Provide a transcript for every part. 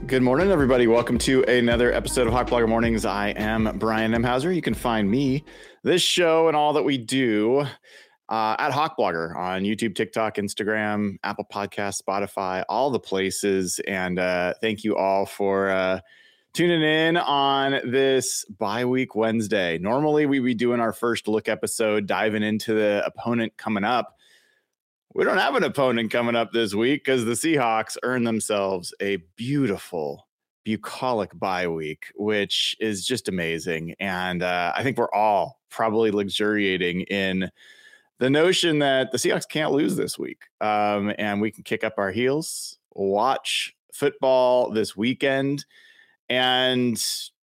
Good morning, everybody. Welcome to another episode of Hawk Blogger Mornings. I am Brian Nemhauser. You can find me, this show, and all that we do at Hawk Blogger on YouTube, TikTok, Instagram, Apple Podcasts, Spotify, all the places. And thank you all for tuning in on this bye-week Wednesday. Normally, we'd be doing our first look episode, diving into the opponent coming up. We don't have an opponent coming up this week because the Seahawks earned themselves a beautiful, bucolic bye week, which is just amazing. And I think we're all probably luxuriating in the notion that the Seahawks can't lose this week. And we can kick up our heels, watch football this weekend, and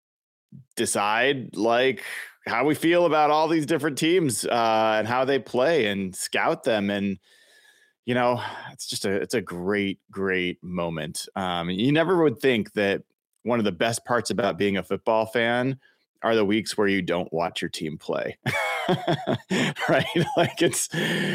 decide like how we feel about all these different teams and how they play and scout them. And you know, it's a great moment. You never would think that one of the best parts about being a football fan are the weeks where you don't watch your team play. Right? Like it's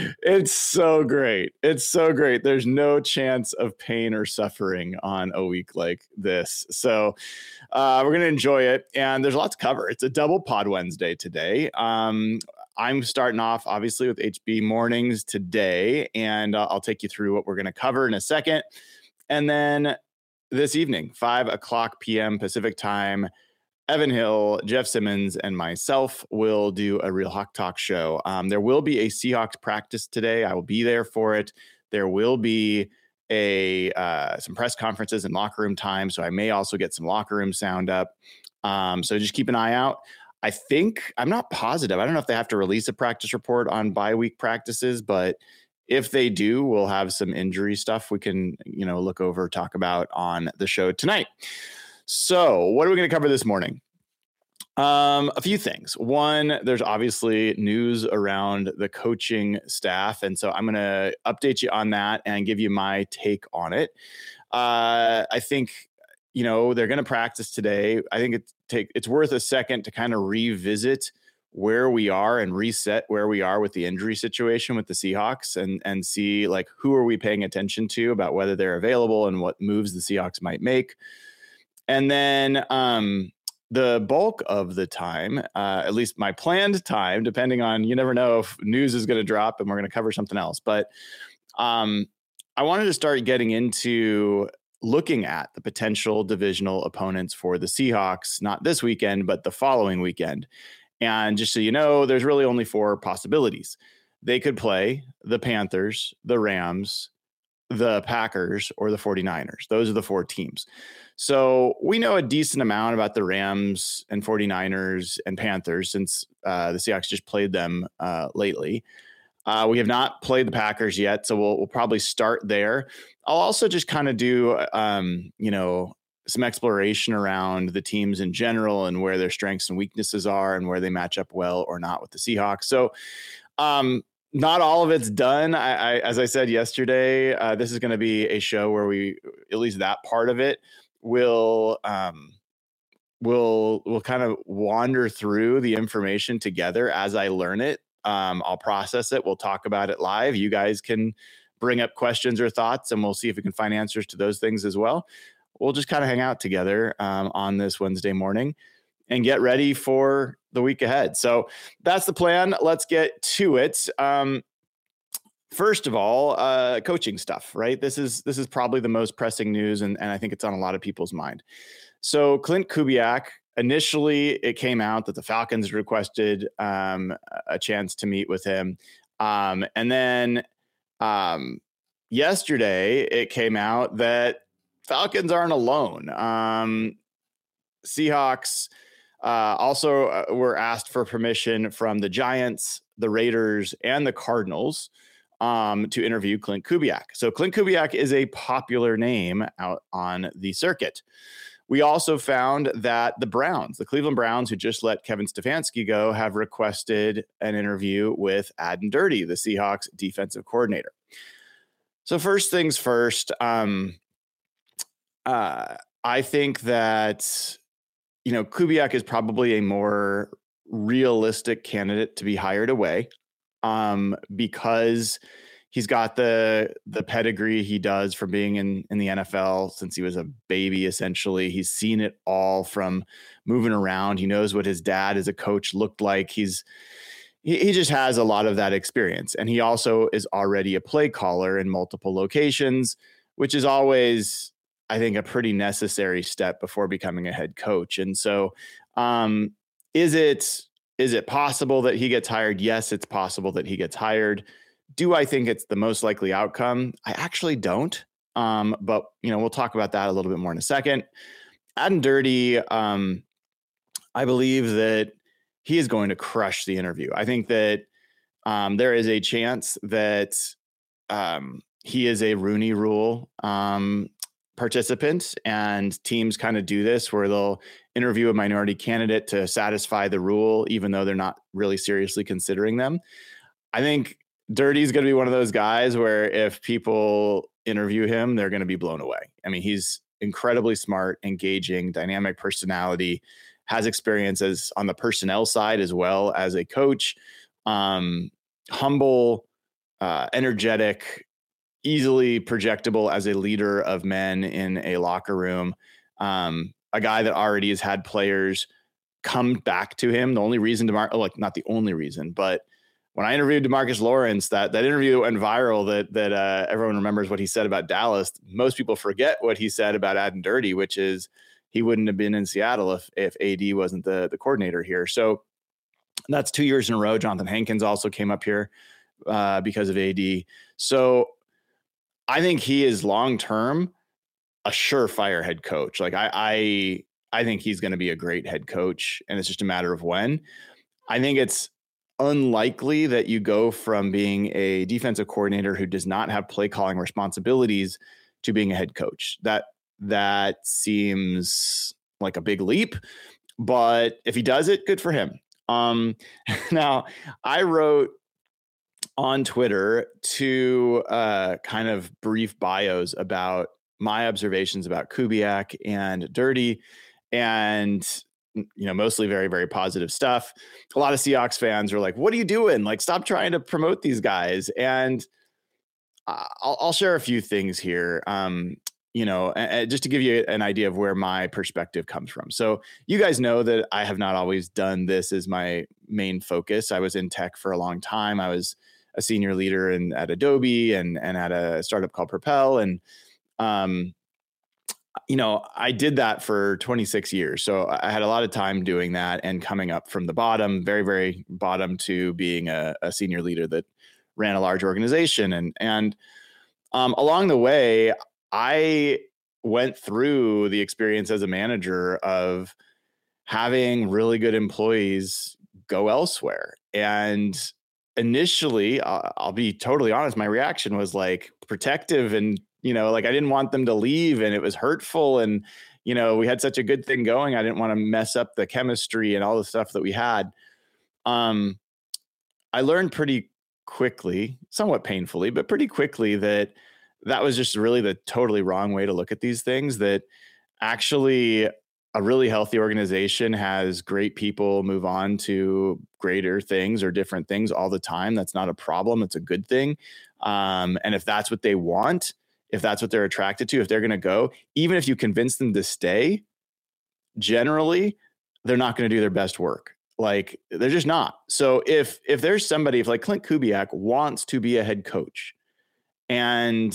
so great. It's so great. There's no chance of pain or suffering on a week like this. So we're going to enjoy it. And there's a lot to cover. It's a double pod Wednesday today. I'm starting off, obviously, with HB Mornings today, and I'll take you through what we're going to cover in a second. And then this evening, 5:00 p.m. Pacific time, Evan Hill, Jeff Simmons, and myself will do a Real Hawk Talk show. There will be a Seahawks practice today. I will be there for it. There will be some press conferences and locker room time, so I may also get some locker room sound up. So just keep an eye out. I'm not positive. I don't know if they have to release a practice report on bye week practices, but if they do, we'll have some injury stuff we can, look over, talk about on the show tonight. So what are we going to cover this morning? A few things. One, there's obviously news around the coaching staff. And so I'm going to update you on that and give you my take on it. I think, they're going to practice today. I think it's worth a second to kind of revisit where we are and reset where we are with the injury situation with the Seahawks and see like who are we paying attention to about whether they're available and what moves the Seahawks might make. And then the bulk of the time, at least my planned time, depending on, you never know if news is going to drop and we're going to cover something else. But I wanted to start getting into looking at the potential divisional opponents for the Seahawks, not this weekend, but the following weekend. And just so you know, there's really only 4 possibilities. They could play the Panthers, the Rams, the Packers, or the 49ers. Those are the 4 teams. So we know a decent amount about the Rams and 49ers and Panthers since the Seahawks just played them lately. We have not played the Packers yet, so we'll probably start there. I'll also just kind of do, some exploration around the teams in general and where their strengths and weaknesses are and where they match up well or not with the Seahawks. So not all of it's done. As I said yesterday, this is going to be a show where we, at least that part of it, will kind of wander through the information together as I learn it. I'll process it. We'll talk about it live. You guys can bring up questions or thoughts, and we'll see if we can find answers to those things as well. We'll just kind of hang out together on this Wednesday morning and get ready for the week ahead. So that's the plan. Let's get to it. First of all, coaching stuff, right? This is probably the most pressing news, and I think it's on a lot of people's mind. So Klint Kubiak, initially it came out that the Falcons requested a chance to meet with him. And then yesterday it came out that Falcons aren't alone. Seahawks also were asked for permission from the Giants, the Raiders, and the Cardinals to interview Klint Kubiak. So Klint Kubiak is a popular name out on the circuit. We also found that the Cleveland Browns, who just let Kevin Stefanski go, have requested an interview with Aden Dirty, the Seahawks defensive coordinator. So first things first, I think that, Kubiak is probably a more realistic candidate to be hired away because he's got the pedigree he does from being in the NFL since he was a baby. Essentially, he's seen it all from moving around. He knows what his dad as a coach looked like. He just has a lot of that experience, and he also is already a play caller in multiple locations, which is always, I think, a pretty necessary step before becoming a head coach. And so, is it possible that he gets hired? Yes, it's possible that he gets hired. Do I think it's the most likely outcome? I actually don't. But we'll talk about that a little bit more in a second. Aden Durde, I believe that he is going to crush the interview. I think that there is a chance that he is a Rooney Rule participant, and teams kind of do this where they'll interview a minority candidate to satisfy the rule, even though they're not really seriously considering them. I think Durde is going to be one of those guys where if people interview him, they're going to be blown away. I mean, he's incredibly smart, engaging, dynamic personality, has experience as on the personnel side as well as a coach, humble, energetic, easily projectable as a leader of men in a locker room. A guy that already has had players come back to him. The only reason not the only reason, but when I interviewed DeMarcus Lawrence, that interview went viral that everyone remembers what he said about Dallas. Most people forget what he said about Aden Durde, which is he wouldn't have been in Seattle if AD wasn't the coordinator here. So that's 2 years in a row. Jonathan Hankins also came up here because of AD. So I think he is long-term a surefire head coach. Like I think he's going to be a great head coach, and it's just a matter of when. I think it's unlikely that you go from being a defensive coordinator who does not have play calling responsibilities to being a head coach. That seems like a big leap, but if he does it, good for him. Now I wrote on Twitter two kind of brief bios about my observations about Kubiak and Durde, and mostly very, very positive stuff. A lot of Seahawks fans are like, what are you doing? Like, stop trying to promote these guys. And I'll share a few things here, just to give you an idea of where my perspective comes from. So you guys know that I have not always done this as my main focus. I was in tech for a long time. I was a senior leader at Adobe and at a startup called Propel. And, I did that for 26 years. So I had a lot of time doing that and coming up from the bottom, very, very bottom, to being a senior leader that ran a large organization. And along the way, I went through the experience as a manager of having really good employees go elsewhere. And initially, I'll be totally honest, my reaction was like protective and, like I didn't want them to leave, and it was hurtful. And, we had such a good thing going. I didn't want to mess up the chemistry and all the stuff that we had. I learned pretty quickly, somewhat painfully, but pretty quickly, that was just really the totally wrong way to look at these things. That actually a really healthy organization has great people move on to greater things or different things all the time. That's not a problem. It's a good thing. And if that's what they want, if that's what they're attracted to, if they're going to go, even if you convince them to stay, generally, they're not going to do their best work. Like, they're just not. So if there's somebody, if like Clint Kubiak wants to be a head coach, and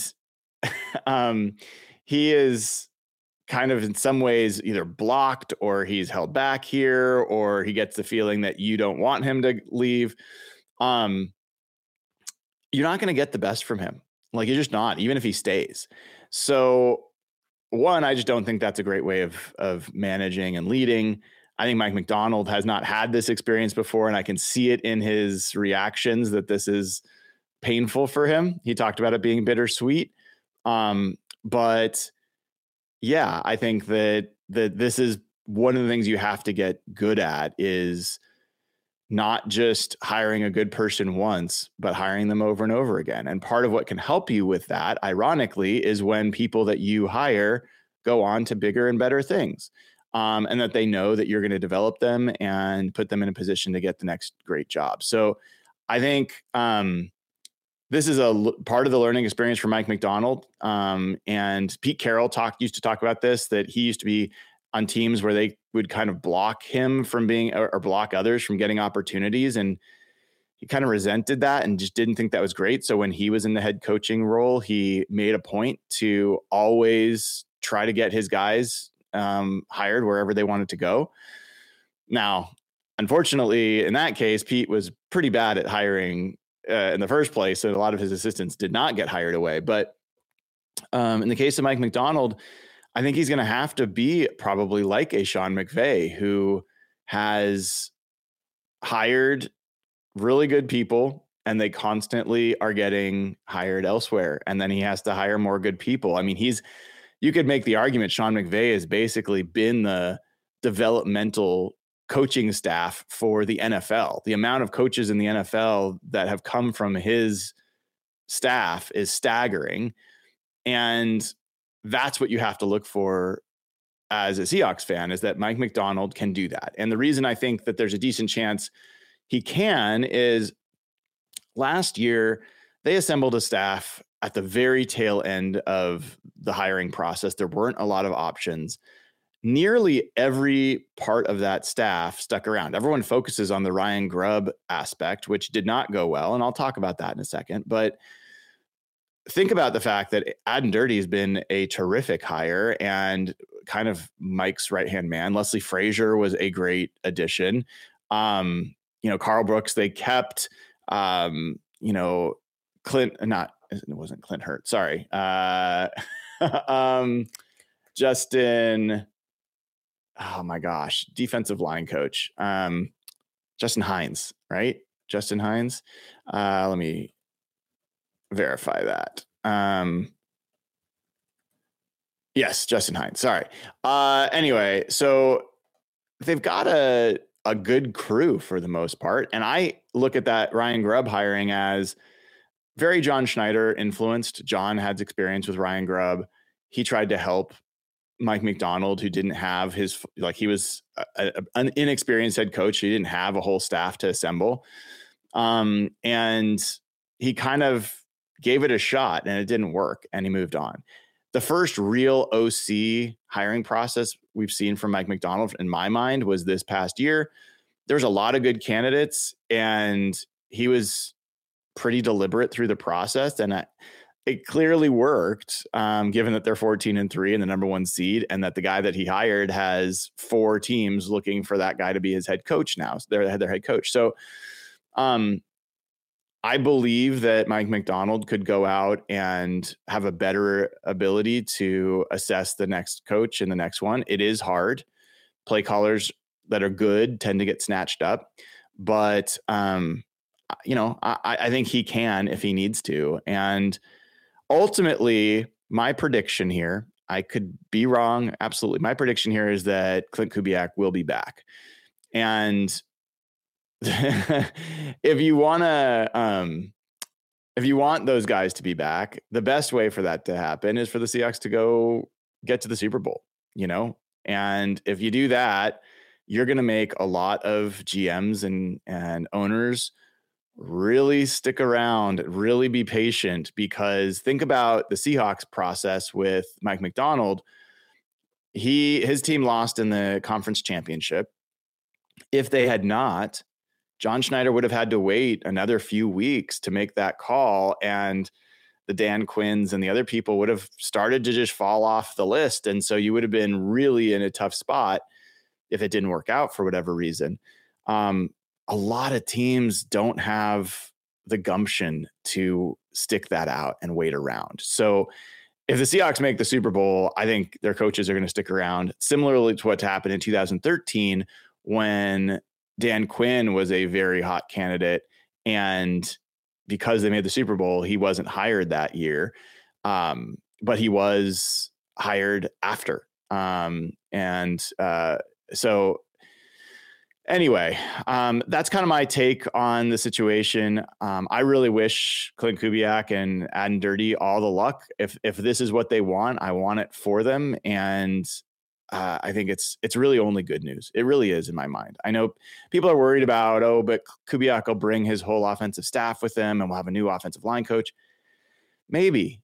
he is kind of in some ways either blocked or he's held back here, or he gets the feeling that you don't want him to leave, you're not going to get the best from him. Like, you're just not, even if he stays. So one, I just don't think that's a great way of managing and leading. I think Mike Macdonald has not had this experience before, and I can see it in his reactions that this is painful for him. He talked about it being bittersweet. But yeah, I think that this is one of the things you have to get good at, is not just hiring a good person once, but hiring them over and over again. And part of what can help you with that, ironically, is when people that you hire go on to bigger and better things, and that they know that you're going to develop them and put them in a position to get the next great job. So I think this is part of the learning experience for Mike Macdonald. And Pete Carroll used to talk about this, that he used to be on teams where they would kind of block him from being, or block others from getting opportunities. And he kind of resented that and just didn't think that was great. So when he was in the head coaching role, he made a point to always try to get his guys hired wherever they wanted to go. Now, unfortunately, in that case, Pete was pretty bad at hiring in the first place. So a lot of his assistants did not get hired away. But in the case of Mike Macdonald, I think he's going to have to be probably like a Sean McVay, who has hired really good people and they constantly are getting hired elsewhere. And then he has to hire more good people. I mean, you could make the argument Sean McVay has basically been the developmental coaching staff for the NFL. The amount of coaches in the NFL that have come from his staff is staggering. And that's what you have to look for as a Seahawks fan, is that Mike Macdonald can do that. And the reason I think that there's a decent chance he can is last year they assembled a staff at the very tail end of the hiring process. There weren't a lot of options. Nearly every part of that staff stuck around. Everyone focuses on the Ryan Grubb aspect, which did not go well. And I'll talk about that in a second. But think about the fact that Aden Dirty has been a terrific hire and kind of Mike's right-hand man. Leslie Frazier was a great addition. Carl Brooks, they kept, it wasn't Clint Hurt. Sorry. Justin, oh my gosh, defensive line coach. Justin Hines, right? Justin Hines. Let me verify that. Yes, Justin Hines. Sorry. Anyway, so they've got a good crew for the most part. And I look at that Ryan Grubb hiring as very John Schneider influenced. John had experience with Ryan Grubb. He tried to help Mike Macdonald, who didn't have he was an inexperienced head coach. He didn't have a whole staff to assemble. And he kind of gave it a shot and it didn't work and he moved on. The first real OC hiring process we've seen from Mike Macdonald, in my mind, was this past year. There's a lot of good candidates and he was pretty deliberate through the process. And it clearly worked, given that they're 14-3 and the number one seed, and that the guy that he hired has 4 teams looking for that guy to be his head coach now. So they're their head coach. So I believe that Mike Macdonald could go out and have a better ability to assess the next coach and the next one. It is hard. Play callers that are good tend to get snatched up, but I think he can if he needs to. And ultimately, my prediction here, I could be wrong. Absolutely. My prediction here is that Klint Kubiak will be back. And if you want those guys to be back, the best way for that to happen is for the Seahawks to go get to the Super Bowl, and if you do that, you're going to make a lot of GMs and owners really stick around, really be patient, because think about the Seahawks process with Mike Macdonald. His team lost in the conference championship. If they had not, John Schneider would have had to wait another few weeks to make that call, and the Dan Quinns and the other people would have started to just fall off the list. And so you would have been really in a tough spot if it didn't work out for whatever reason. A lot of teams don't have the gumption to stick that out and wait around. So if the Seahawks make the Super Bowl, I think their coaches are going to stick around, similarly to what happened in 2013 when Dan Quinn was a very hot candidate, and because they made the Super Bowl, he wasn't hired that year, but he was hired after. So anyway, that's kind of my take on the situation. I really wish Klint Kubiak and Aden Dirty all the luck. If this is what they want, I want it for them. And I think it's really only good news. It really is in my mind. I know people are worried about, but Kubiak will bring his whole offensive staff with him and we'll have a new offensive line coach. Maybe.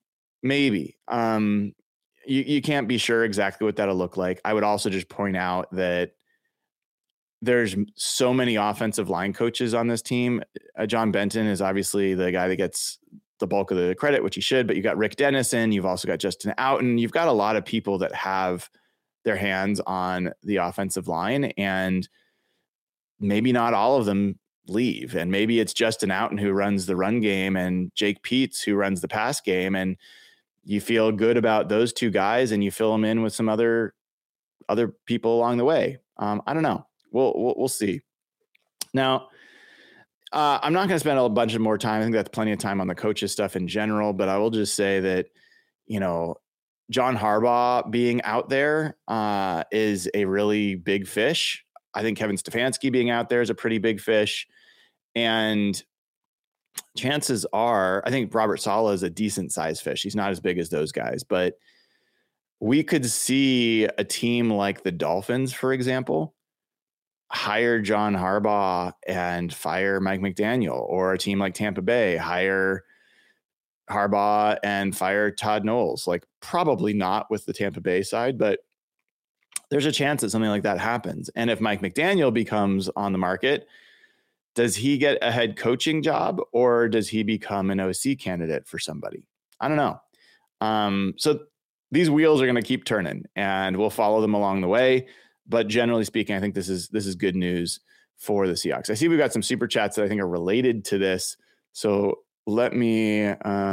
You can't be sure exactly what that'll look like. I would also just point out that there's so many offensive line coaches on this team. John Benton is obviously the guy that gets the bulk of the credit, which he should, but you got Rick Dennison. You've also got Justin Outen. You've got a lot of people that have their hands on the offensive line, and maybe not all of them leave. And maybe it's Justin Outen who runs the run game and Jake Peets who runs the pass game. And you feel good about those two guys and you fill them in with some other people along the way. I don't know. We'll see. Now, I'm not going to spend a bunch of more time. I think that's plenty of time on the coaches stuff in general, but I will just say that, John Harbaugh being out there is a really big fish. I think Kevin Stefanski being out there is a pretty big fish. And chances are, I think Robert Saleh is a decent sized fish. He's not as big as those guys, but we could see a team like the Dolphins, for example, hire John Harbaugh and fire Mike McDaniel, or a team like Tampa Bay hire Harbaugh and fire Todd Knowles. Like, probably not with the Tampa Bay side, but there's a chance that something like that happens. And if Mike McDaniel becomes on the market, does he get a head coaching job or does he become an OC candidate for somebody? I don't know. So these wheels are going to keep turning and we'll follow them along the way. But generally speaking, I think this is good news for the Seahawks. I see we've got some super chats that I think are related to this. So let me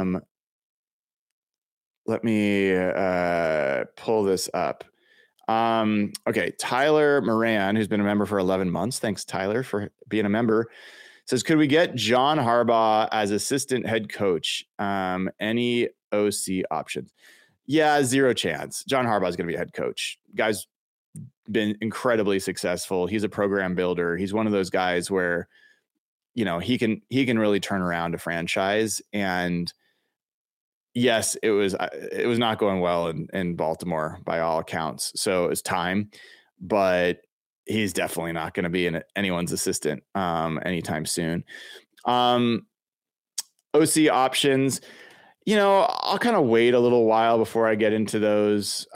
pull this up. Okay. Tyler Moran, who's been a member for 11 months. Thanks, Tyler, for being a member. Says, could we get John Harbaugh as assistant head coach? Any OC options? Yeah, zero chance. John Harbaugh is going to be a head coach. Guy's been incredibly successful. He's a program builder. He's one of those guys where, he can really turn around a franchise. And yes, it was not going well in Baltimore by all accounts. So it's time, but he's definitely not going to be anyone's assistant anytime soon. OC options, I'll kind of wait a little while before I get into those.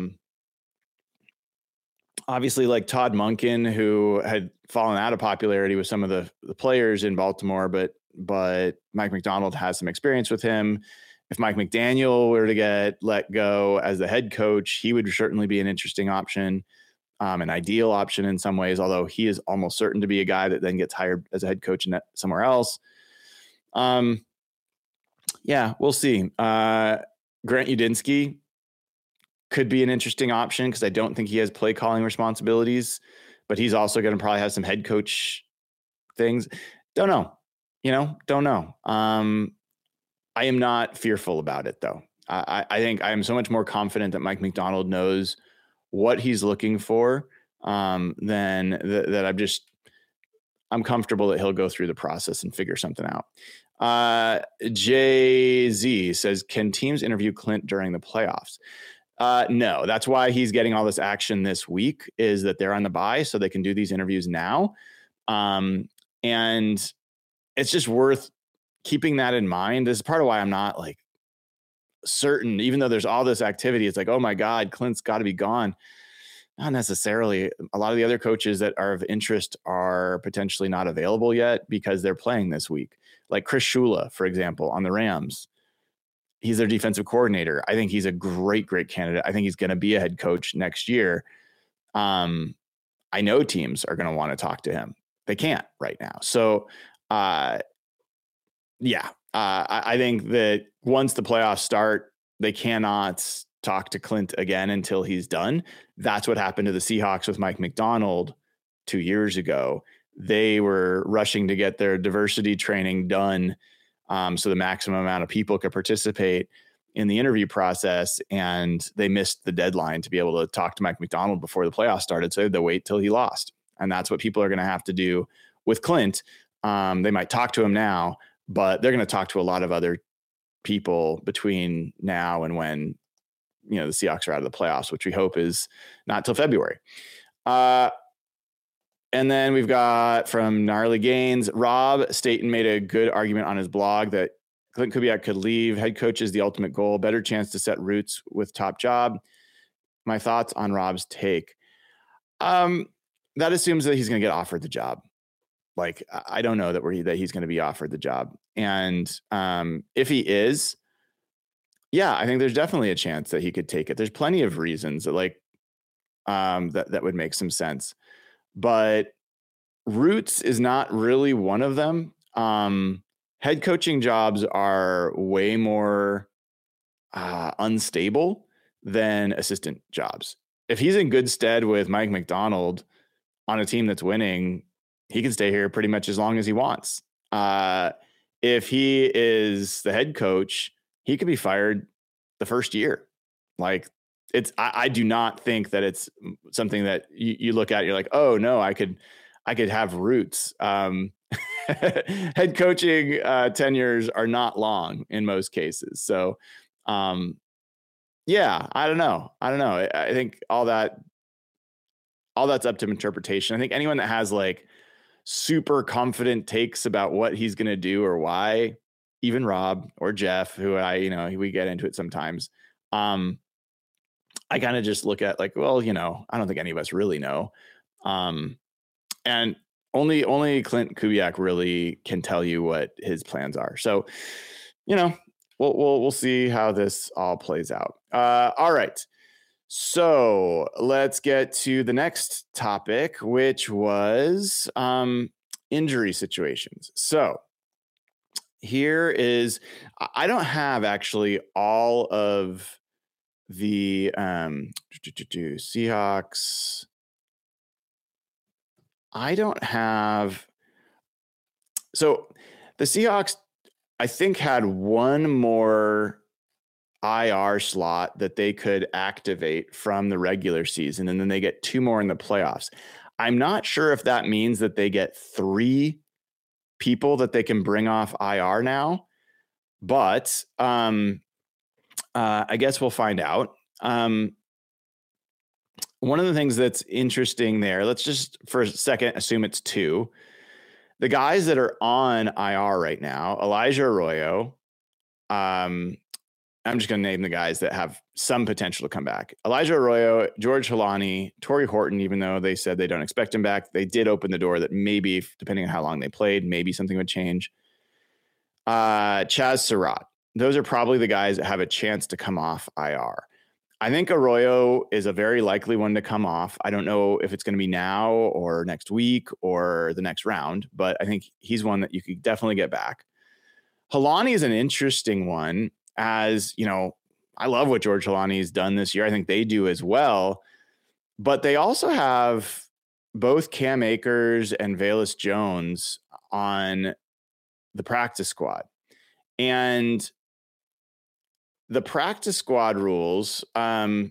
Obviously, like Todd Monken, who had fallen out of popularity with some of the players in Baltimore, but Mike Macdonald has some experience with him. If Mike McDaniel were to get let go as the head coach, he would certainly be an interesting option, an ideal option in some ways, although he is almost certain to be a guy that then gets hired as a head coach somewhere else. Yeah, we'll see. Grant Udinski could be an interesting option because I don't think he has play calling responsibilities, but he's also going to probably have some head coach things. Don't know. Don't know. I am not fearful about it, though. I think I am so much more confident that Mike Macdonald knows what he's looking for than that I'm comfortable that he'll go through the process and figure something out. Jay-Z says, can teams interview Clint during the playoffs? No, that's why he's getting all this action this week, is that they're on the bye so they can do these interviews now. And it's just worth keeping that in mind. This is part of why I'm not like certain, even though there's all this activity, it's like, oh my God, Clint's got to be gone. Not necessarily. A lot of the other coaches that are of interest are potentially not available yet because they're playing this week. Like Chris Shula, for example, on the Rams. He's their defensive coordinator. I think he's a great candidate. I think he's going to be a head coach next year. I know teams are going to want to talk to him. They can't right now. So, I think that once the playoffs start, they cannot talk to Clint again until he's done. That's what happened to the Seahawks with Mike Macdonald 2 years ago. They were rushing to get their diversity training done so the maximum amount of people could participate in the interview process, and they missed the deadline to be able to talk to Mike Macdonald before the playoffs started. So they had to wait till he lost. And that's what people are going to have to do with Clint. They might talk to him now, but they're going to talk to a lot of other people between now and when the Seahawks are out of the playoffs, which we hope is not till February. And then we've got from Gnarly Gains, Rob Staten made a good argument on his blog that Clint Kubiak could leave. Head coach is the ultimate goal. Better chance to set roots with top job. My thoughts on Rob's take. That assumes that he's going to get offered the job. Like, I don't know that he's going to be offered the job. And if he is, yeah, I think there's definitely a chance that he could take it. There's plenty of reasons that that would make some sense. But roots is not really one of them. Head coaching jobs are way more unstable than assistant jobs. If he's in good stead with Mike McDonald on a team that's winning, he can stay here pretty much as long as he wants. If he is the head coach, he could be fired the first year. Like, I do not think that it's something that you look at, you're like, oh no, I could have roots. Head coaching tenures are not long in most cases. So, yeah, I don't know. I think all that's up to interpretation. I think anyone that has like super confident takes about what he's going to do or why, even Rob or Jeff, who we get into it sometimes. I kind of just look at like, well, I don't think any of us really know. And only Clint Kubiak really can tell you what his plans are. So, we'll see how this all plays out. All right. So let's get to the next topic, which was injury situations. So here is, I don't have actually all of the Seahawks. I don't have. So the Seahawks, I think, had one more IR slot that they could activate from the regular season, and then they get two more in the playoffs. I'm not sure if that means that they get 3 people that they can bring off IR now, but I guess we'll find out. One of the things that's interesting there, let's just for a second assume it's 2. The guys that are on IR right now, Elijah Arroyo, I'm just going to name the guys that have some potential to come back. Elijah Arroyo, George Holani, Torrey Horton, even though they said they don't expect him back, they did open the door that maybe, depending on how long they played, maybe something would change. Chaz Surratt. Those are probably the guys that have a chance to come off IR. I think Arroyo is a very likely one to come off. I don't know if it's going to be now or next week or the next round, but I think he's one that you could definitely get back. Holani is an interesting one. As I love what George Holani's done this year. I think they do as well. But they also have both Cam Akers and Velus Jones on the practice squad. And the practice squad rules, how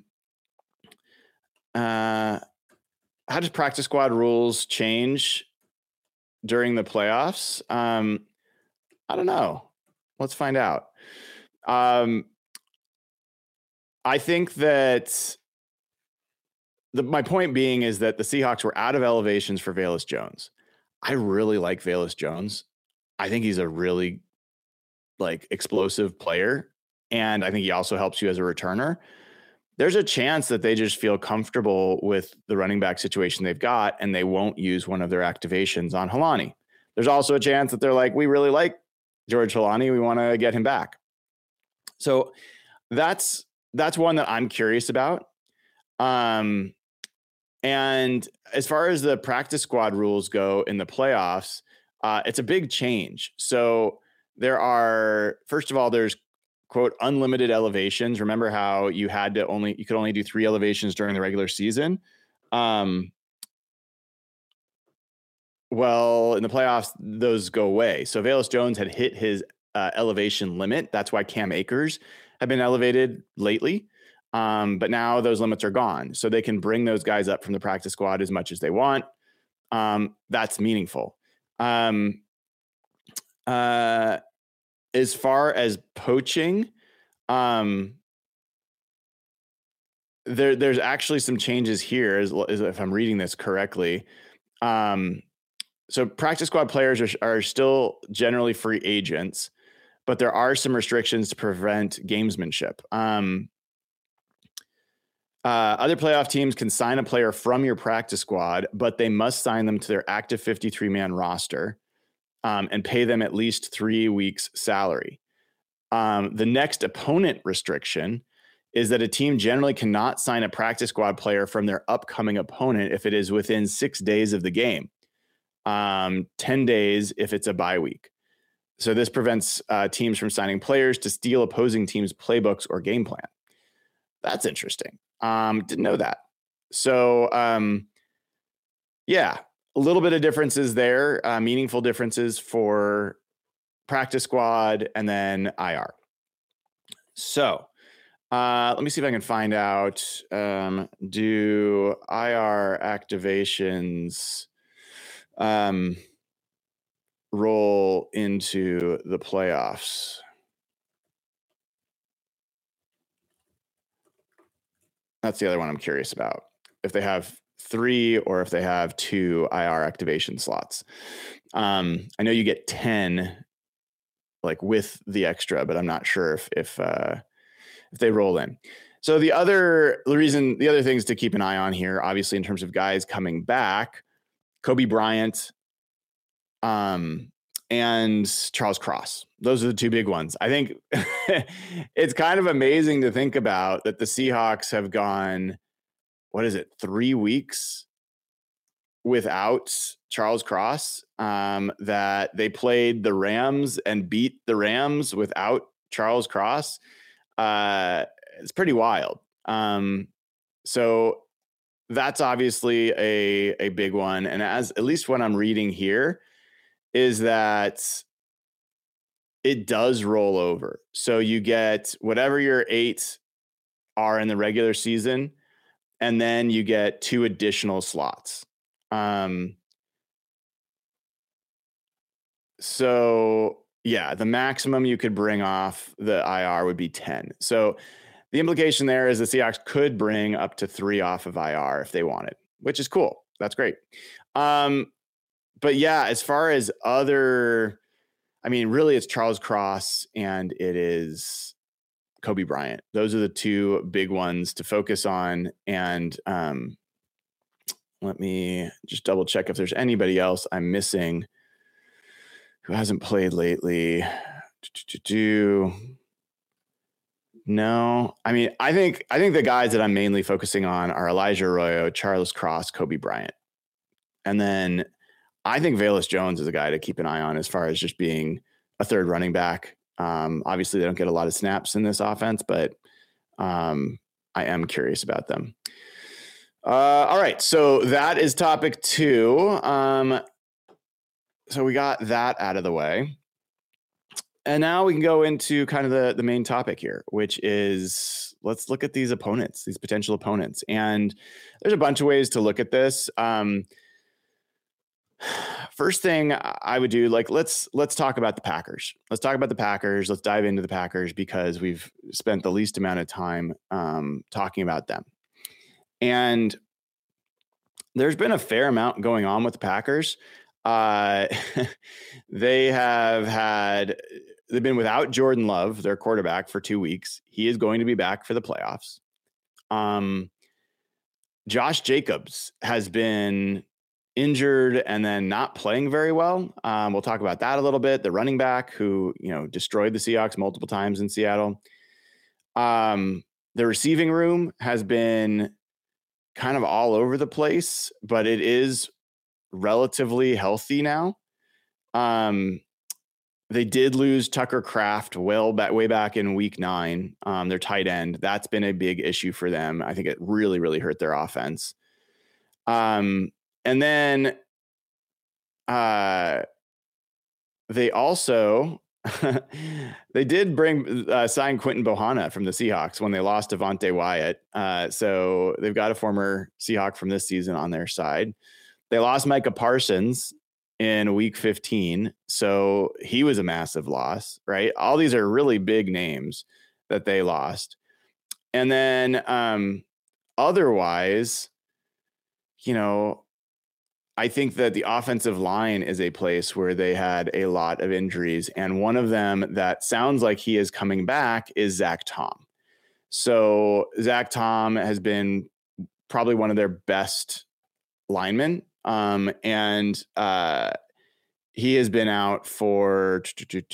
does practice squad rules change during the playoffs? I don't know. Let's find out. I think that my point being is that the Seahawks were out of elevations for Velus Jones. I really like Velus Jones. I think he's a really explosive player. And I think he also helps you as a returner. There's a chance that they just feel comfortable with the running back situation they've got, and they won't use one of their activations on Holani. There's also a chance that they're like, we really like George Holani. We want to get him back. So that's one that I'm curious about. And as far as the practice squad rules go in the playoffs, it's a big change. So first of all, there's quote unlimited elevations. Remember how you could only do 3 elevations during the regular season. Well, in the playoffs, those go away. So Velus Jones had hit his elevation limit. That's why Cam Akers have been elevated lately. But now those limits are gone. So they can bring those guys up from the practice squad as much as they want. That's meaningful. As far as poaching, there's actually some changes here, as if I'm reading this correctly. So practice squad players are still generally free agents, but there are some restrictions to prevent gamesmanship. Other playoff teams can sign a player from your practice squad, but they must sign them to their active 53-man roster and pay them at least 3 weeks' salary. The next opponent restriction is that a team generally cannot sign a practice squad player from their upcoming opponent if it is within 6 days of the game, 10 days if it's a bye week. So this prevents teams from signing players to steal opposing teams' playbooks or game plan. That's interesting. Didn't know that. So, yeah, a little bit of differences there, meaningful differences for practice squad and then IR. So, let me see if I can find out, do IR activations roll into the playoffs? That's the other one I'm curious about. If they have 3 or if they have 2 IR activation slots. I know you get 10 like with the extra, but I'm not sure if they roll in. So the other things to keep an eye on here, obviously in terms of guys coming back, Kobe Bryant, and Charles Cross. Those are the 2 big ones. I think it's kind of amazing to think about that the Seahawks have gone, 3 weeks without Charles Cross, that they played the Rams and beat the Rams without Charles Cross. It's pretty wild. So that's obviously a big one. And at least what I'm reading here is that it does roll over. So you get whatever your 8 are in the regular season, and then you get 2 additional slots. So yeah, the maximum you could bring off the IR would be 10. So the implication there is the Seahawks could bring up to 3 off of IR if they wanted, which is cool. That's great. But yeah, as far as really it's Charles Cross and it is Kobe Bryant. Those are the 2 big ones to focus on. And let me just double check if there's anybody else I'm missing who hasn't played lately. No, I think the guys that I'm mainly focusing on are Elijah Arroyo, Charles Cross, Kobe Bryant. And then I think Velus Jones is a guy to keep an eye on as far as just being a third running back. Obviously, they don't get a lot of snaps in this offense, but I am curious about them. All right, so that is topic 2. So we got that out of the way. And now we can go into kind of the main topic here, which is let's look at these opponents, these potential opponents. And there's a bunch of ways to look at this. First thing I would do, let's talk about the Packers. Let's talk about the Packers. Let's dive into the Packers because we've spent the least amount of time talking about them. And there's been a fair amount going on with the Packers. They've been without Jordan Love, their quarterback, for 2 weeks. He is going to be back for the playoffs. Josh Jacobs has been injured and then not playing very well. We'll talk about that a little bit. The running back who, destroyed the Seahawks multiple times in Seattle. The receiving room has been kind of all over the place, but it is relatively healthy now. They did lose Tucker Kraft way back in week 9, their tight end. That's been a big issue for them. I think it really, really hurt their offense. And then they also they did sign Quinton Bohanna from the Seahawks when they lost Devontae Wyatt. So they've got a former Seahawk from this season on their side. They lost Micah Parsons in week 15. So he was a massive loss, right? All these are really big names that they lost. And then otherwise, you know, I think that the offensive line is a place where they had a lot of injuries. And one of them that sounds like he is coming back is Zach Tom. So Zach Tom has been probably one of their best linemen. And he has been out for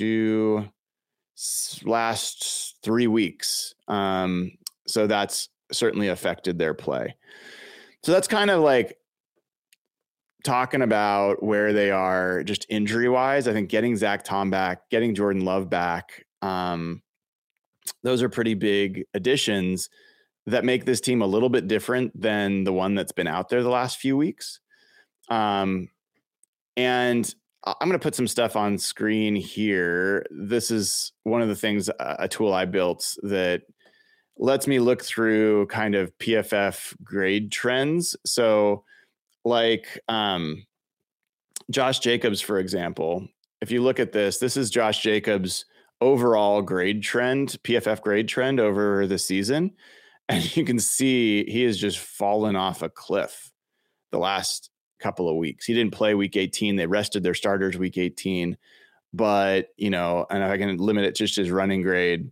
last 3 weeks. So that's certainly affected their play. So that's kind of like talking about where they are just injury wise. I think getting Zach Tom back, getting Jordan Love back, those are pretty big additions that make this team a little bit different than the one that's been out there the last few weeks. And I'm going to put some stuff on screen here. This is one of the things, a tool I built that lets me look through kind of PFF grade trends. So like Josh Jacobs, for example, if you look at this is Josh Jacobs' overall grade trend, PFF grade trend over the season. And you can see he has just fallen off a cliff the last couple of weeks. He didn't play week 18. They rested their starters week 18. But, and if I can limit it just his running grade,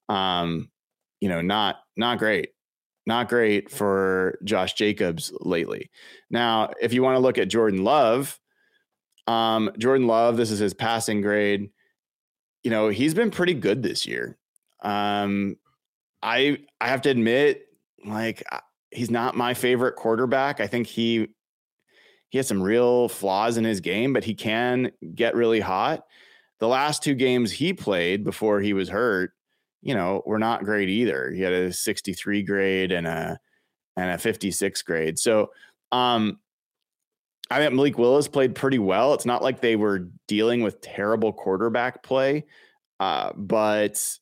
not great. Not great for Josh Jacobs lately. Now, if you want to look at Jordan Love, this is his passing grade. He's been pretty good this year. I have to admit, like, he's not my favorite quarterback. I think he has some real flaws in his game, but he can get really hot. The last 2 games he played before he was hurt, were not great either. He had a 63 grade and a 56 grade. So, I think Malik Willis played pretty well. It's not like they were dealing with terrible quarterback play, but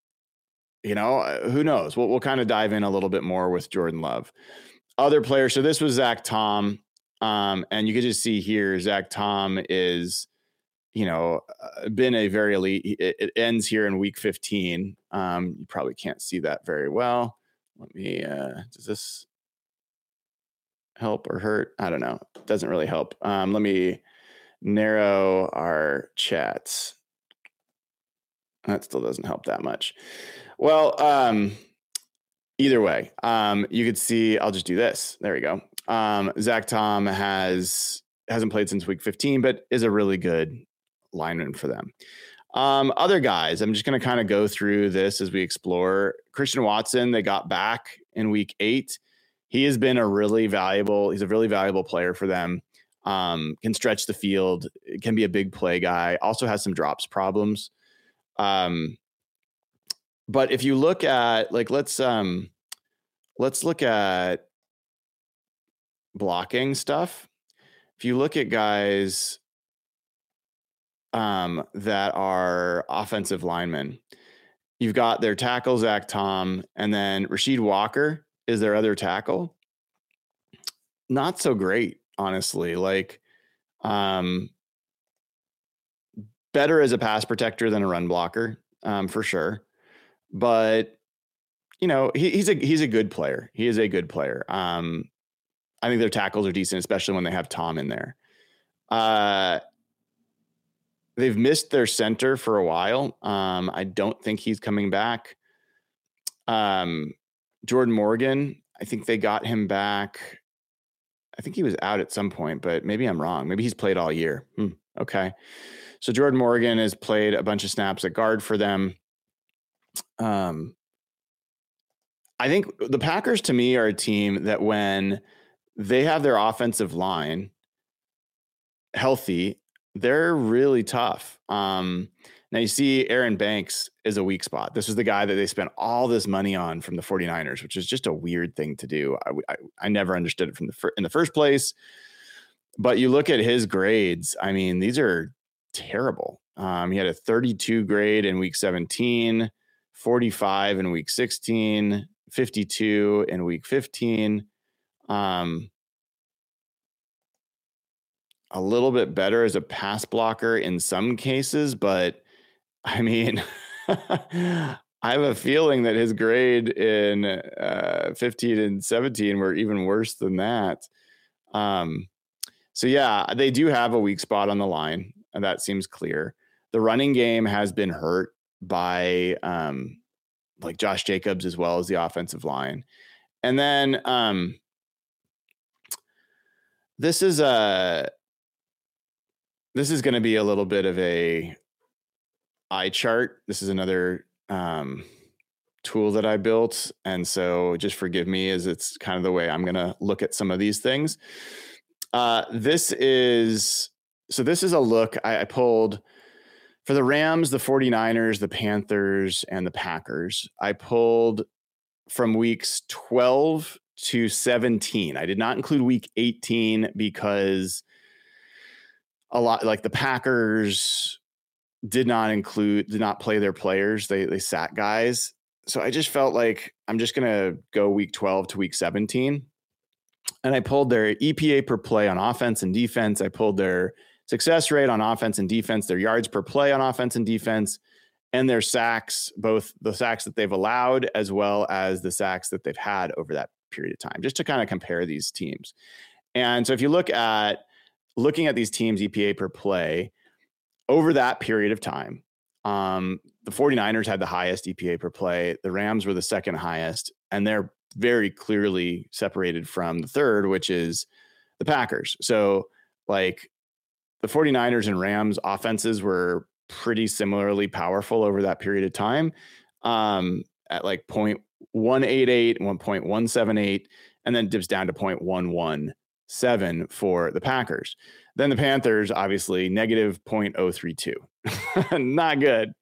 who knows? We'll kind of dive in a little bit more with Jordan Love. Other players. So this was Zach Tom. And you can just see here, Zach Tom is, been a very elite. It ends here in week 15. You probably can't see that very well. Let me, does this help or hurt? I don't know. It doesn't really help. Let me narrow our chats. That still doesn't help that much. Well, either way, you could see, I'll just do this. There we go. Zach Tom hasn't played since week 15, but is a really good lineman for them. Other guys, I'm just going to kind of go through this as we explore. Christian Watson, they got back in week 8. He has been he's a really valuable player for them. Can stretch the field, can be a big play guy, also has some drops problems. But if you look at, like, let's look at blocking stuff. If you look at guys that are offensive linemen, you've got their tackle, Zach Tom, and then Rasheed Walker is their other tackle. Not so great, honestly. Like, better as a pass protector than a run blocker, for sure. But he's a good player. He is a good player. I think their tackles are decent, especially when they have Tom in there. They've missed their center for a while. I don't think he's coming back. Jordan Morgan, I think they got him back. I think he was out at some point, but maybe I'm wrong. Maybe he's played all year. Okay. So Jordan Morgan has played a bunch of snaps at guard for them. I think the Packers, to me, are a team that when they have their offensive line healthy, they're really tough. Now you see Aaron Banks is a weak spot. This is the guy that they spent all this money on from the 49ers, which is just a weird thing to do. I never understood it in the first place, but you look at his grades. I mean, these are terrible. He had a 32 grade in week 17, 45 in week 16, 52 in week 15. A little bit better as a pass blocker in some cases, but I mean, I have a feeling that his grade in 15 and 17 were even worse than that. So yeah, they do have a weak spot on the line, and that seems clear. The running game has been hurt by like Josh Jacobs as well as the offensive line. And then this is going to be a little bit of a eye chart. This is another tool that I built, and so just forgive me as it's kind of the way I'm going to look at some of these things. This is a look I pulled for the Rams, the 49ers, the Panthers, and the Packers. I pulled from weeks 12 to 17. I did not include week 18 because a lot like the Packers did not play their players. They sat guys. So I just felt like I'm just going to go week 12 to week 17. And I pulled their EPA per play on offense and defense. I pulled their success rate on offense and defense, their yards per play on offense and defense, and their sacks, both the sacks that they've allowed as well as the sacks that they've had over that period of time, just to kind of compare these teams. And so if you looking at these teams' EPA per play over that period of time, the 49ers had the highest EPA per play. The Rams were the second highest, and they're very clearly separated from the third, which is the Packers. So like the 49ers and Rams offenses were pretty similarly powerful over that period of time, at like 0.188 and 1.178, and then dips down to 0.117 for the Packers. Then the Panthers, obviously, negative 0.032. Not good.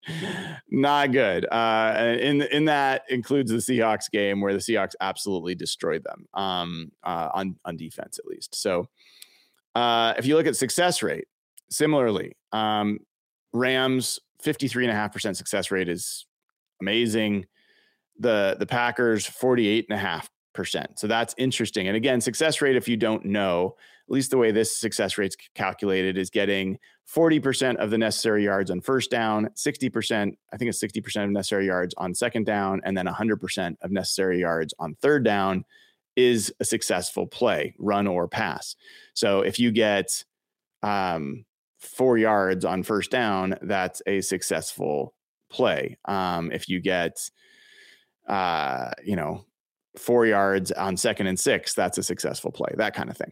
In that includes the Seahawks game where the Seahawks absolutely destroyed them on defense, at least. So if you look at success rate, similarly, Rams 53.5% success rate is amazing. The Packers 48.5%. So that's interesting. And again, success rate, if you don't know, at least the way this success rate's calculated, is getting 40% of the necessary yards on first down, 60%, I think it's 60% of necessary yards on second down, and then 100% of necessary yards on third down is a successful play, run or pass. So if you get 4 yards on first down, that's a successful play. If you get 4 yards on second and 6, that's a successful play, that kind of thing.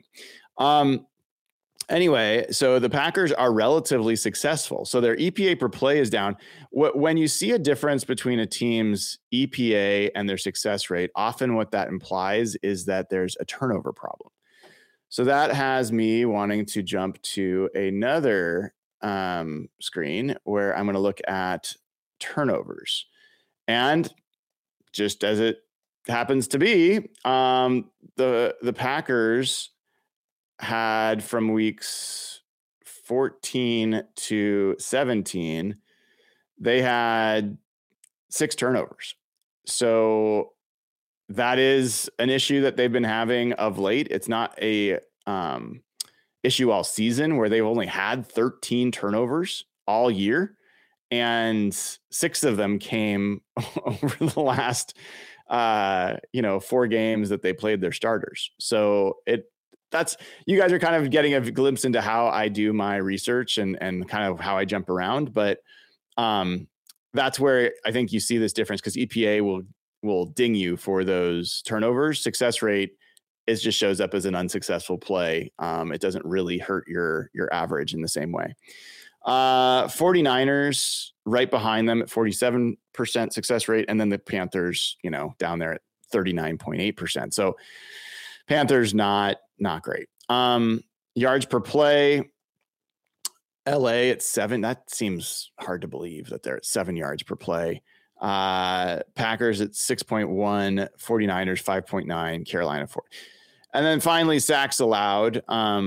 Anyway, so the Packers are relatively successful. So their EPA per play is down. When you see a difference between a team's EPA and their success rate, often what that implies is that there's a turnover problem. So that has me wanting to jump to another screen where I'm going to look at turnovers. And just as it happens to be, the Packers had from weeks 14 to 17, they had 6 turnovers. So that is an issue that they've been having of late. It's not a issue all season where they've only had 13 turnovers all year, and 6 of them came over the last 4 games that they played their starters. So you guys are kind of getting a glimpse into how I do my research and kind of how I jump around. But that's where I think you see this difference, because EPA will ding you for those turnovers. Success rate just shows up as an unsuccessful play. It doesn't really hurt your average in the same way. 49ers right behind them at 47% success rate. And then the Panthers, down there at 39.8%. So Panthers not great. Yards per play, LA at 7. That seems hard to believe that they're at 7 yards per play. Packers at 6.1, 49ers 5.9, Carolina 4. And then finally, sacks allowed.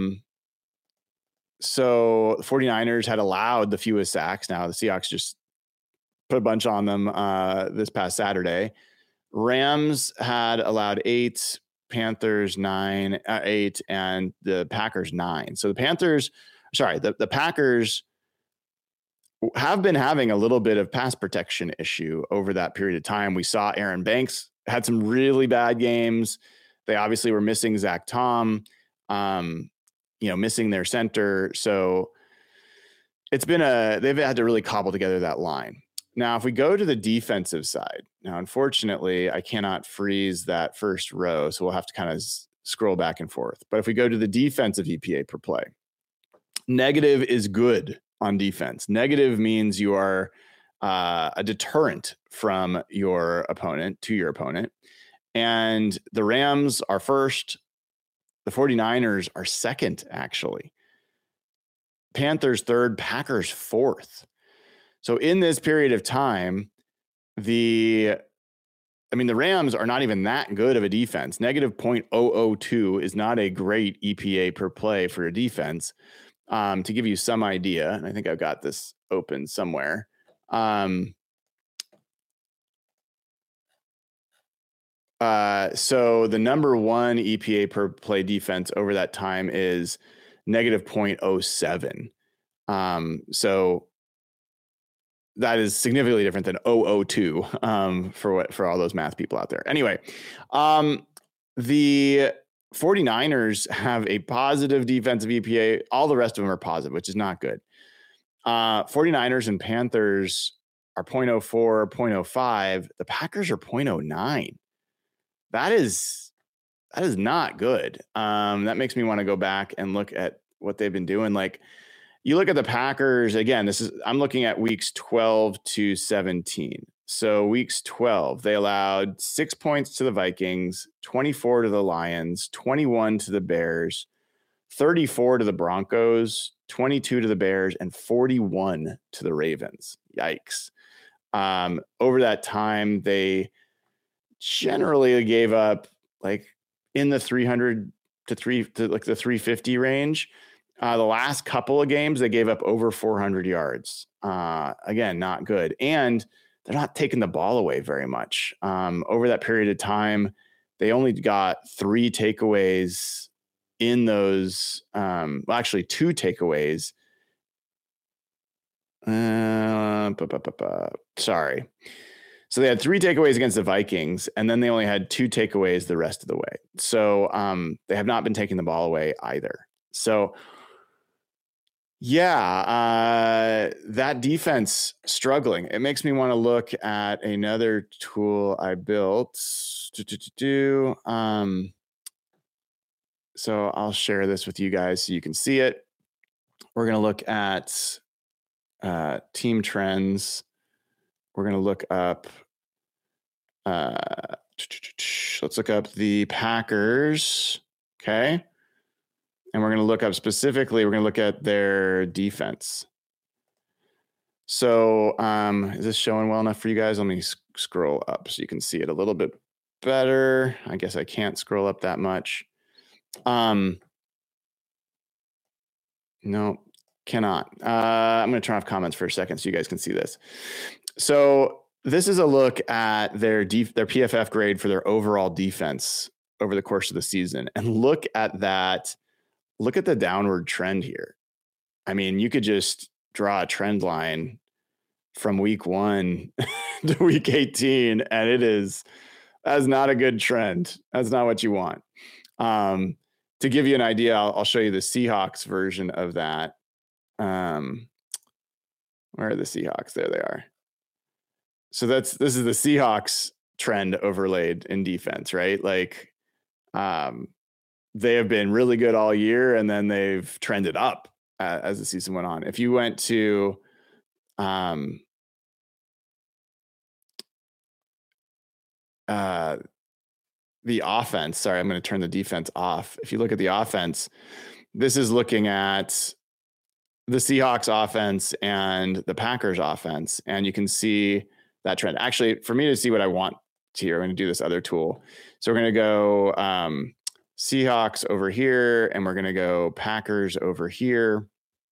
So the 49ers had allowed the fewest sacks. Now the Seahawks just put a bunch on them this past Saturday. Rams had allowed 8, Panthers 8, and the Packers 9. So the Packers have been having a little bit of pass protection issue over that period of time. We saw Aaron Banks had some really bad games. They obviously were missing Zach Tom, missing their center. So they've had to really cobble together that line. Now, if we go to the defensive side, now, unfortunately, I cannot freeze that first row, so we'll have to kind of scroll back and forth. But if we go to the defensive EPA per play, negative is good on defense. Negative means you are a deterrent from your opponent to your opponent. And the Rams are first. The 49ers are second, actually. Panthers third, Packers fourth. So in this period of time, the Rams are not even that good of a defense. Negative 0.002 is not a great EPA per play for a defense. To give you some idea, and I think I've got this open somewhere. So the number one EPA per play defense over that time is negative 0.07. So that is significantly different than 002 for all those math people out there. Anyway, the 49ers have a positive defensive EPA. All the rest of them are positive, which is not good. 49ers and Panthers are 0.04, 0.05. The Packers are 0.09. That is not good. That makes me want to go back and look at what they've been doing. Like, you look at the Packers again, I'm looking at weeks 12 to 17. So weeks 12, they allowed 6 points to the Vikings, 24 to the Lions, 21 to the Bears, 34 to the Broncos, 22 to the Bears, and 41 to the Ravens. Yikes. Over that time, they generally gave up like in the 300 to like the 350 range. The last couple of games, they gave up over 400 yards. Again, not good. And they're not taking the ball away very much. Over that period of time, they only got 3 takeaways in those. Actually, 2 takeaways. Sorry. So they had 3 takeaways against the Vikings, and then they only had 2 takeaways the rest of the way. So they have not been taking the ball away either. So that defense struggling. It makes me want to look at another tool I built. So I'll share this with you guys so you can see it. We're going to look at team trends. We're going to look up, let's look up the Packers. Okay. And we're going to look up specifically, we're going to look at their defense. So is this showing well enough for you guys? Let me scroll up so you can see it a little bit better. I guess I can't scroll up that much. No, cannot. I'm going to turn off comments for a second so you guys can see this. So this is a look at their PFF grade for their overall defense over the course of the season. And look at that. Look at the downward trend here. I mean, you could just draw a trend line from week 1 to week 18, and that's not a good trend. That's not what you want. To give you an idea, I'll show you the Seahawks version of that. Where are the Seahawks? There they are. So this is the Seahawks trend overlaid in defense, right? Like, they have been really good all year, and then they've trended up as the season went on. If you went to the offense, sorry, I'm going to turn the defense off. If you look at the offense, this is looking at the Seahawks offense and the Packers offense, and you can see that trend. Actually, for me to see what I want here, I'm going to do this other tool. So we're going to go Seahawks over here, and we're going to go Packers over here.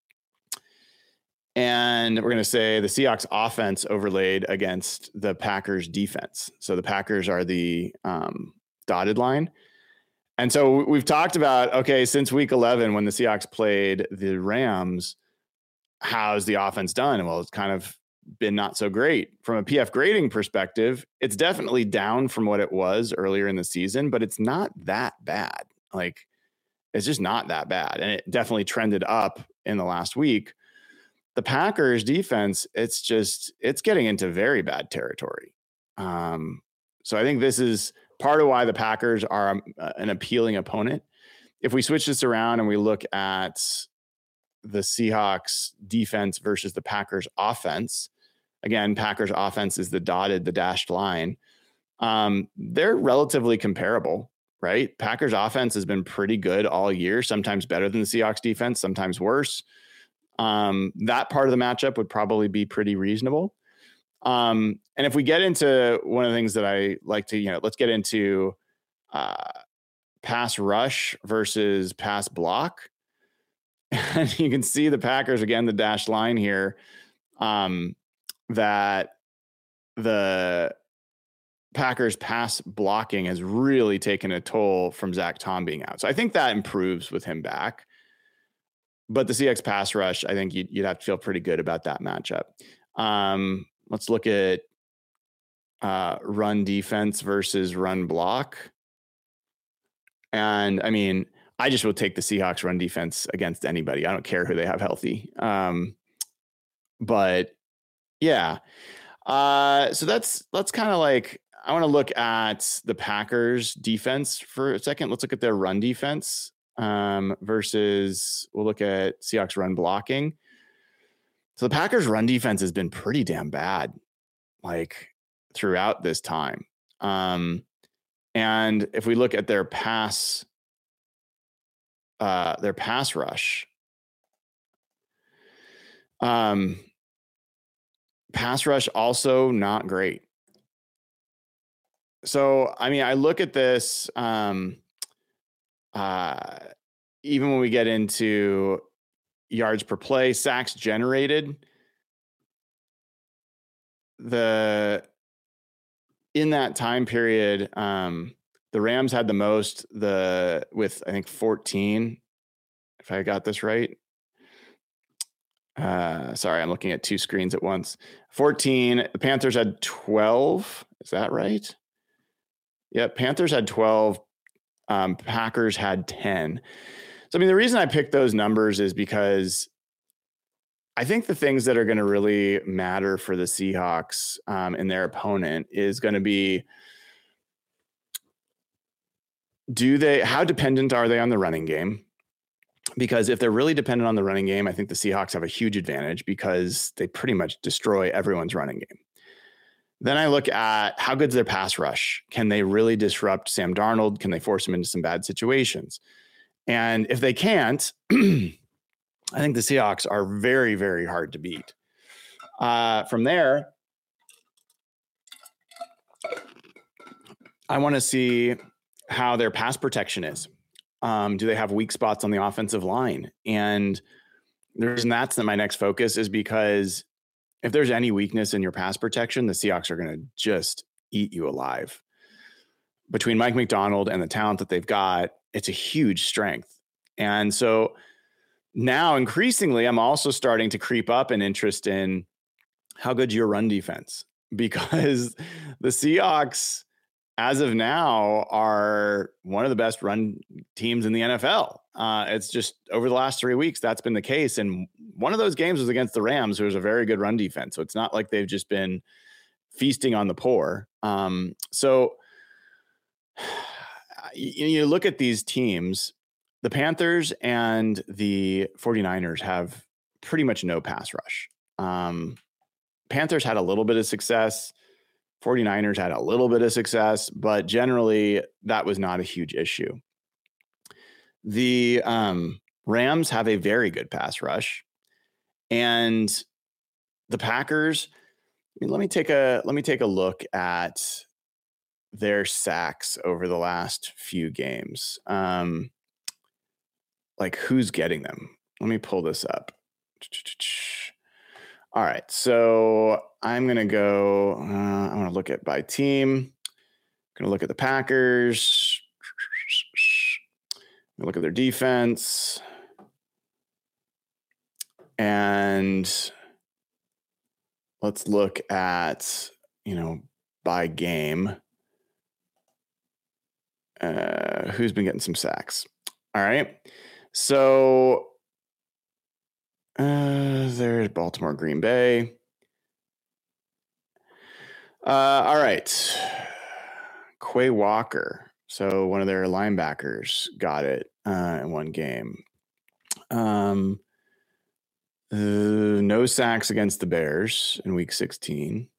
And we're going to say the Seahawks offense overlaid against the Packers defense. So the Packers are the dotted line. And so we've talked about, okay, since week 11, when the Seahawks played the Rams, how's the offense done? Well, it's kind of been not so great. From a PF grading perspective, it's definitely down from what it was earlier in the season, but it's not that bad. Like, it's just not that bad. And it definitely trended up in the last week. The Packers defense, it's getting into very bad territory. So I think this is part of why the Packers are an appealing opponent. If we switch this around and we look at the Seahawks defense versus the Packers offense, again, Packers offense is the dashed line. They're relatively comparable, right? Packers offense has been pretty good all year, sometimes better than the Seahawks defense, sometimes worse. That part of the matchup would probably be pretty reasonable. And if we get into one of the things that I like to, let's get into pass rush versus pass block. And you can see the Packers, again, the dashed line here, that the Packers pass blocking has really taken a toll from Zach Tom being out. So I think that improves with him back. But the CX pass rush, I think you'd have to feel pretty good about that matchup. Let's look at run defense versus run block. And I mean, I just will take the Seahawks run defense against anybody. I don't care who they have healthy. But yeah. So let's kind of like, I want to look at the Packers defense for a second. Let's look at their run defense versus we'll look at Seahawks run blocking. So the Packers run defense has been pretty damn bad, like throughout this time. And if we look at their pass rush, pass rush also not great. So, I mean, I look at this, even when we get into yards per play, sacks generated, in that time period, the Rams had the most, with I think 14, if I got this right. Sorry, I'm looking at two screens at once. 14. The Panthers had 12. Is that right? Yeah, Panthers had 12. Packers had 10. So, I mean, the reason I picked those numbers is because I think the things that are going to really matter for the Seahawks and their opponent is going to be, how dependent are they on the running game? Because if they're really dependent on the running game, I think the Seahawks have a huge advantage because they pretty much destroy everyone's running game. Then I look at how good's their pass rush. Can they really disrupt Sam Darnold? Can they force him into some bad situations? And if they can't, I think the Seahawks are very, very hard to beat. From there, I want to see how their pass protection is. Do they have weak spots on the offensive line? And the reason that's my next focus is because if there's any weakness in your pass protection, the Seahawks are going to just eat you alive. Between Mike McDonald and the talent that they've got, it's a huge strength. And so now increasingly, I'm also starting to creep up an interest in how good your run defense, because the Seahawks, as of now, are one of the best run teams in the NFL. It's just over the last 3 weeks, that's been the case. And one of those games was against the Rams, who was a very good run defense. So it's not like they've just been feasting on the poor. So you look at these teams, the Panthers and the 49ers have pretty much no pass rush. Panthers had a little bit of success. 49ers had a little bit of success, but generally that was not a huge issue. The Rams have a very good pass rush, and the Packers, I mean, let me take a look at their sacks over the last few games. Like who's getting them? Let me pull this up. All right, so I'm going to go, I want to look at by team. I'm going to look at the Packers. Look at their defense. And let's look at, by game. Who's been getting some sacks? All right. So there's Baltimore, Green Bay. All right. Quay Walker. So one of their linebackers got it in one game. No sacks against the Bears in week 16.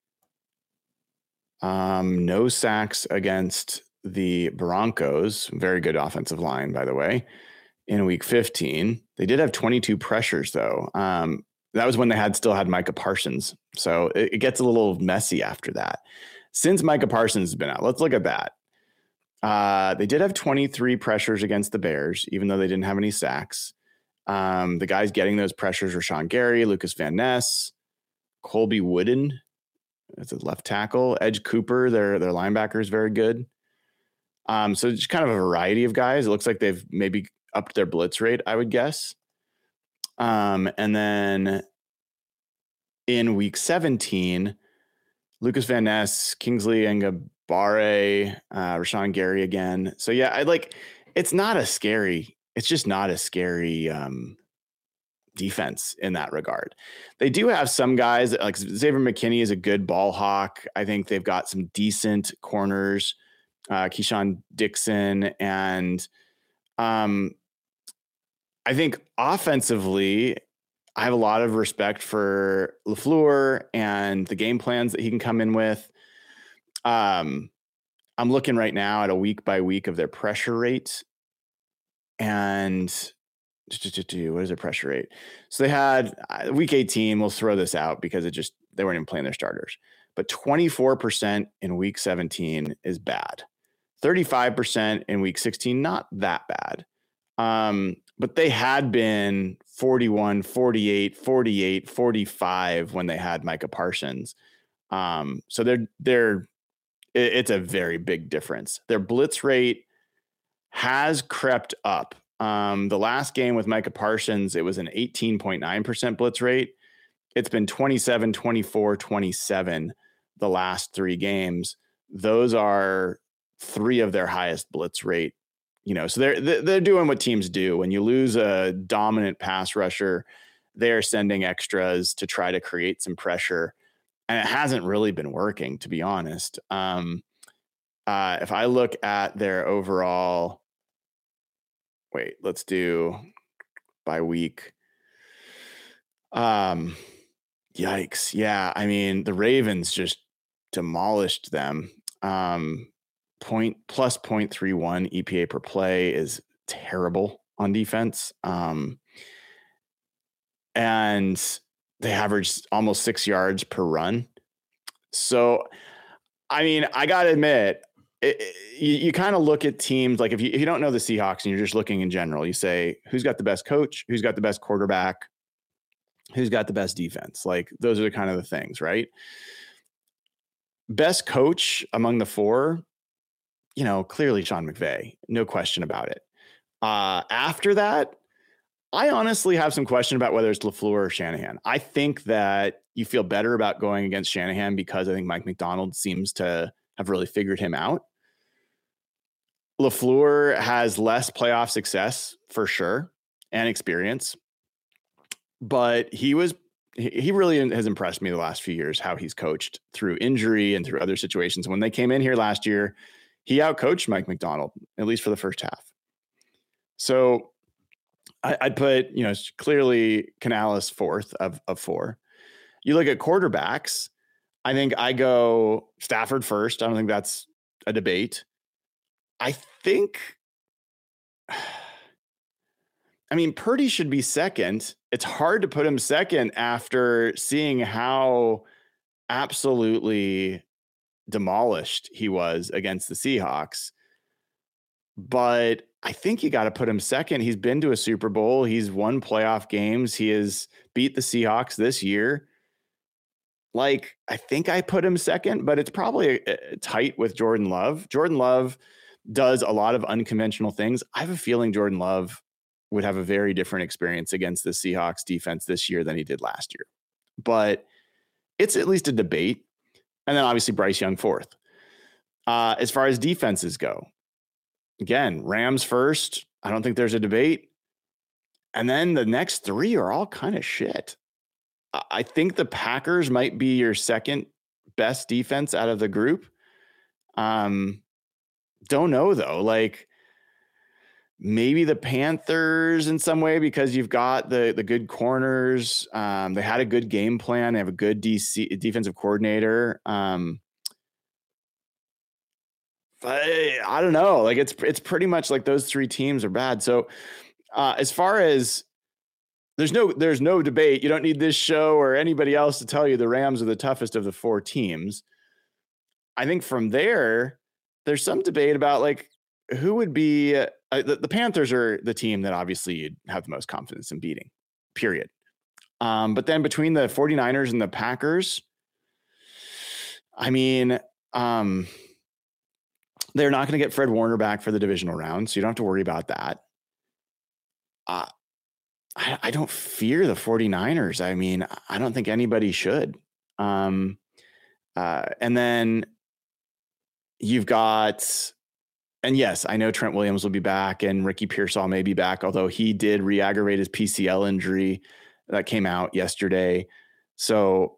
No sacks against the Broncos. Very good offensive line, by the way, in week 15. They did have 22 pressures, though. That was when they still had Micah Parsons. So it gets a little messy after that. Since Micah Parsons has been out, let's look at that. They did have 23 pressures against the Bears, even though they didn't have any sacks. The guys getting those pressures were Rashawn Gary, Lucas Van Ness, Colby Wooden. That's a left tackle. Edge Cooper, their linebacker, is very good. So it's kind of a variety of guys. It looks like they've maybe upped their blitz rate, I would guess. And then in week 17, Lucas Van Ness, Kingsley Ngabare, Rashawn Gary again. So yeah, it's just not a scary defense in that regard. They do have some guys like Xavier McKinney is a good ball hawk. I think they've got some decent corners, Keyshawn Dixon. And I think offensively, I have a lot of respect for LaFleur and the game plans that he can come in with. I'm looking right now at a week by week of their pressure rate. And what is their pressure rate? So they had week 18. We'll throw this out because they weren't even playing their starters. But 24% in week 17 is bad. 35% in week 16, not that bad. But they had been 41, 48, 48, 45 when they had Micah Parsons. So it's a very big difference. Their blitz rate has crept up. The last game with Micah Parsons, it was an 18.9% blitz rate. It's been 27, 24, 27 the last 3 games. Those are 3 of their highest blitz rate. So they're doing what teams do. When you lose a dominant pass rusher, they're sending extras to try to create some pressure. And it hasn't really been working, to be honest. If I look at their overall, let's do by week. Yikes. Yeah. I mean, the Ravens just demolished them. +0.31 EPA per play is terrible on defense. And they averaged almost 6 yards per run. So, I mean, I got to admit, you kind of look at teams like if you don't know the Seahawks and you're just looking in general, you say, who's got the best coach? Who's got the best quarterback? Who's got the best defense? Like those are the kind of the things, right? Best coach among the 4, clearly Sean McVay, no question about it. After that, I honestly have some question about whether it's LaFleur or Shanahan. I think that you feel better about going against Shanahan because I think Mike Macdonald seems to have really figured him out. LaFleur has less playoff success for sure and experience, but he really has impressed me the last few years, how he's coached through injury and through other situations. When they came in here last year, he outcoached Mike Macdonald, at least for the first half. So I'd put, clearly Canales 4th of 4. You look at quarterbacks, I think I go Stafford first. I don't think that's a debate. I think, Purdy should be second. It's hard to put him second after seeing how absolutely demolished he was against the Seahawks. But I think you got to put him second. He's been to a Super Bowl. He's won playoff games. He has beat the Seahawks this year. I think I put him second, but it's probably tight with Jordan Love. Jordan Love does a lot of unconventional things. I have a feeling Jordan Love would have a very different experience against the Seahawks defense this year than he did last year. But it's at least a debate. And then obviously Bryce Young fourth. As far as defenses go, again, Rams first. I don't think there's a debate. And then the next three are all kind of shit. I think the Packers might be your second best defense out of the group. Don't know though. Like maybe the Panthers in some way because you've got the good corners. They had a good game plan. They have a good defensive coordinator. But I don't know. Like it's pretty much like those three teams are bad. So as far as there's no debate. You don't need this show or anybody else to tell you the Rams are the toughest of the four teams. I think from there's some debate about like who would be the Panthers are the team that obviously you'd have the most confidence in beating, period. But then between the 49ers and the Packers, I mean, they're not going to get Fred Warner back for the divisional round, so you don't have to worry about that. I don't fear the 49ers. I mean, I don't think anybody should. And then you've got, and yes, I know Trent Williams will be back and Ricky Pearsall may be back, although he did re-aggravate his PCL injury that came out yesterday. So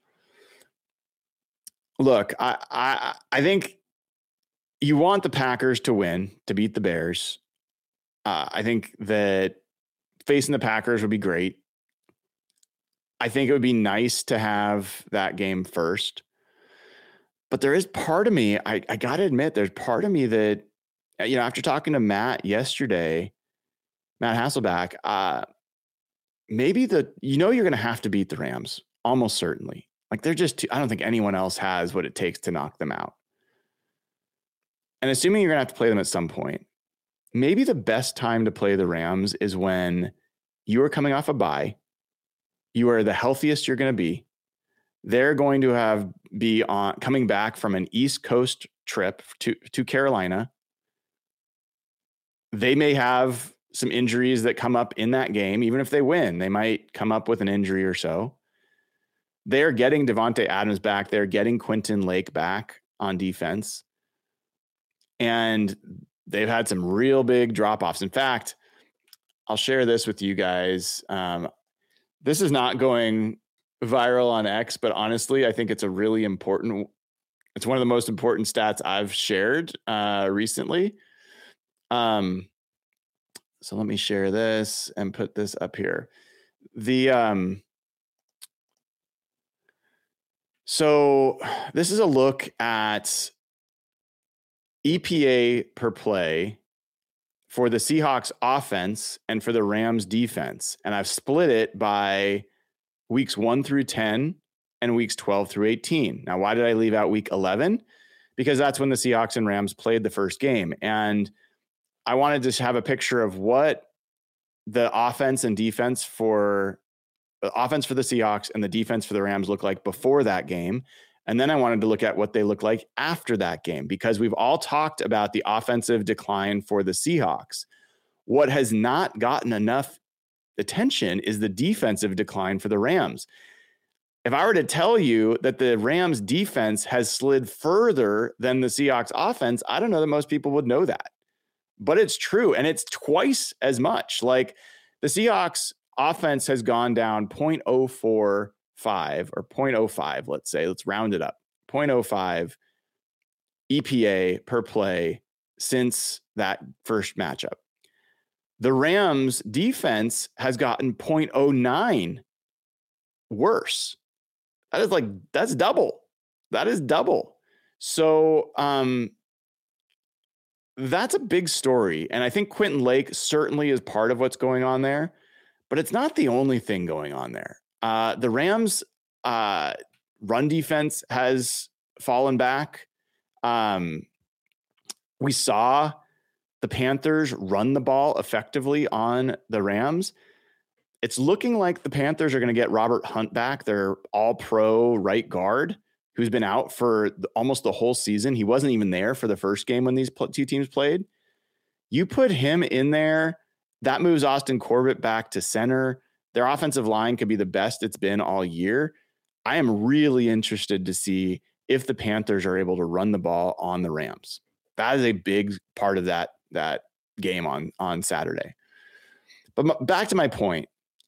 look, I think you want the Packers to win, to beat the Bears. I think that facing the Packers would be great. I think it would be nice to have that game first. But there is part of me, I got to admit, there's part of me that, after talking to Matt yesterday, Matt Hasselback, maybe you're going to have to beat the Rams, almost certainly. Like they're just, I don't think anyone else has what it takes to knock them out. And assuming you're going to have to play them at some point, maybe the best time to play the Rams is when you are coming off a bye. You are the healthiest you're going to be. They're going to be coming back from an East Coast trip to Carolina. They may have some injuries that come up in that game. Even if they win, they might come up with an injury or so. They're getting Devontae Adams back. They're getting Quentin Lake back on defense. And they've had some real big drop-offs. In fact, I'll share this with you guys. This is not going viral on X, but honestly, I think it's it's one of the most important stats I've shared recently. So let me share this and put this up here. So this is a look at EPA per play for the Seahawks offense and for the Rams defense. And I've split it by weeks 1 through 10 and weeks 12 through 18. Now, why did I leave out week 11? Because that's when the Seahawks and Rams played the first game. And I wanted to have a picture of what the offense and defense for the Seahawks and the defense for the Rams look like before that game. And then I wanted to look at what they look like after that game, because we've all talked about the offensive decline for the Seahawks. What has not gotten enough attention is the defensive decline for the Rams. If I were to tell you that the Rams defense has slid further than the Seahawks offense, I don't know that most people would know that, but it's true. And it's twice as much. Like the Seahawks offense has gone down 0.045 or 0.05, let's say, let's round it up, 0.05 EPA per play since that first matchup. The Rams defense has gotten 0.09 worse. That's double. That is double. So that's a big story. And I think Quentin Lake certainly is part of what's going on there, but it's not the only thing going on there. The Rams run defense has fallen back. We saw the Panthers run the ball effectively on the Rams. It's looking like the Panthers are going to get Robert Hunt back, their all-pro right guard, who's been out for almost the whole season. He wasn't even there for the first game when these two teams played. You put him in there That moves Austin Corbett back to center. Their offensive line could be the best it's been all year. I am really interested to see if the Panthers are able to run the ball on the Rams. That is a big part of that game on Saturday. But back to my point,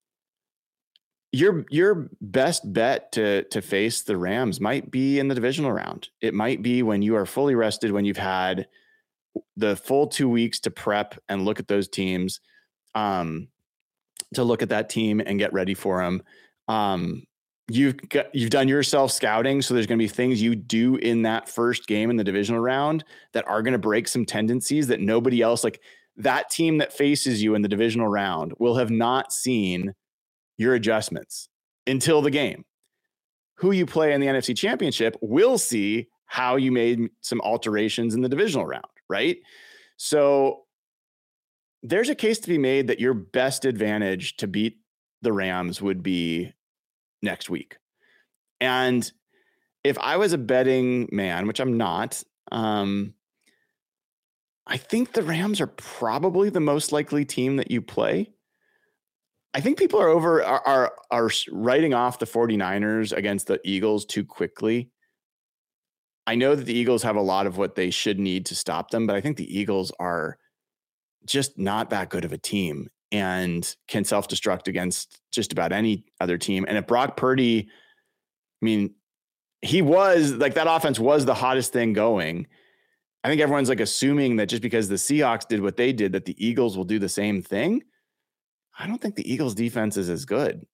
your best bet to face the Rams might be in the divisional round. It might be when you are fully rested, when you've had the full 2 weeks to prep and look at those teams, to look at that team and get ready for them. You've done your self scouting. So there's going to be things you do in that first game in the divisional round that are going to break some tendencies that nobody else, like that team that faces you in the divisional round, will have not seen your adjustments until the game. Who you play in the NFC Championship will see how you made some alterations in the divisional round, right? So there's a case to be made that your best advantage to beat the Rams would be next week. And if I was a betting man, which I'm not, I think the Rams are probably the most likely team that you play. I think people are writing off the 49ers against the Eagles too quickly. I know that the Eagles have a lot of what they should need to stop them, but I think the Eagles are just not that good of a team and can self-destruct against just about any other team. And if Brock Purdy, I mean, he was like, that offense was the hottest thing going. I think everyone's like assuming that just because the Seahawks did what they did, that the Eagles will do the same thing. I don't think the Eagles defense is as good.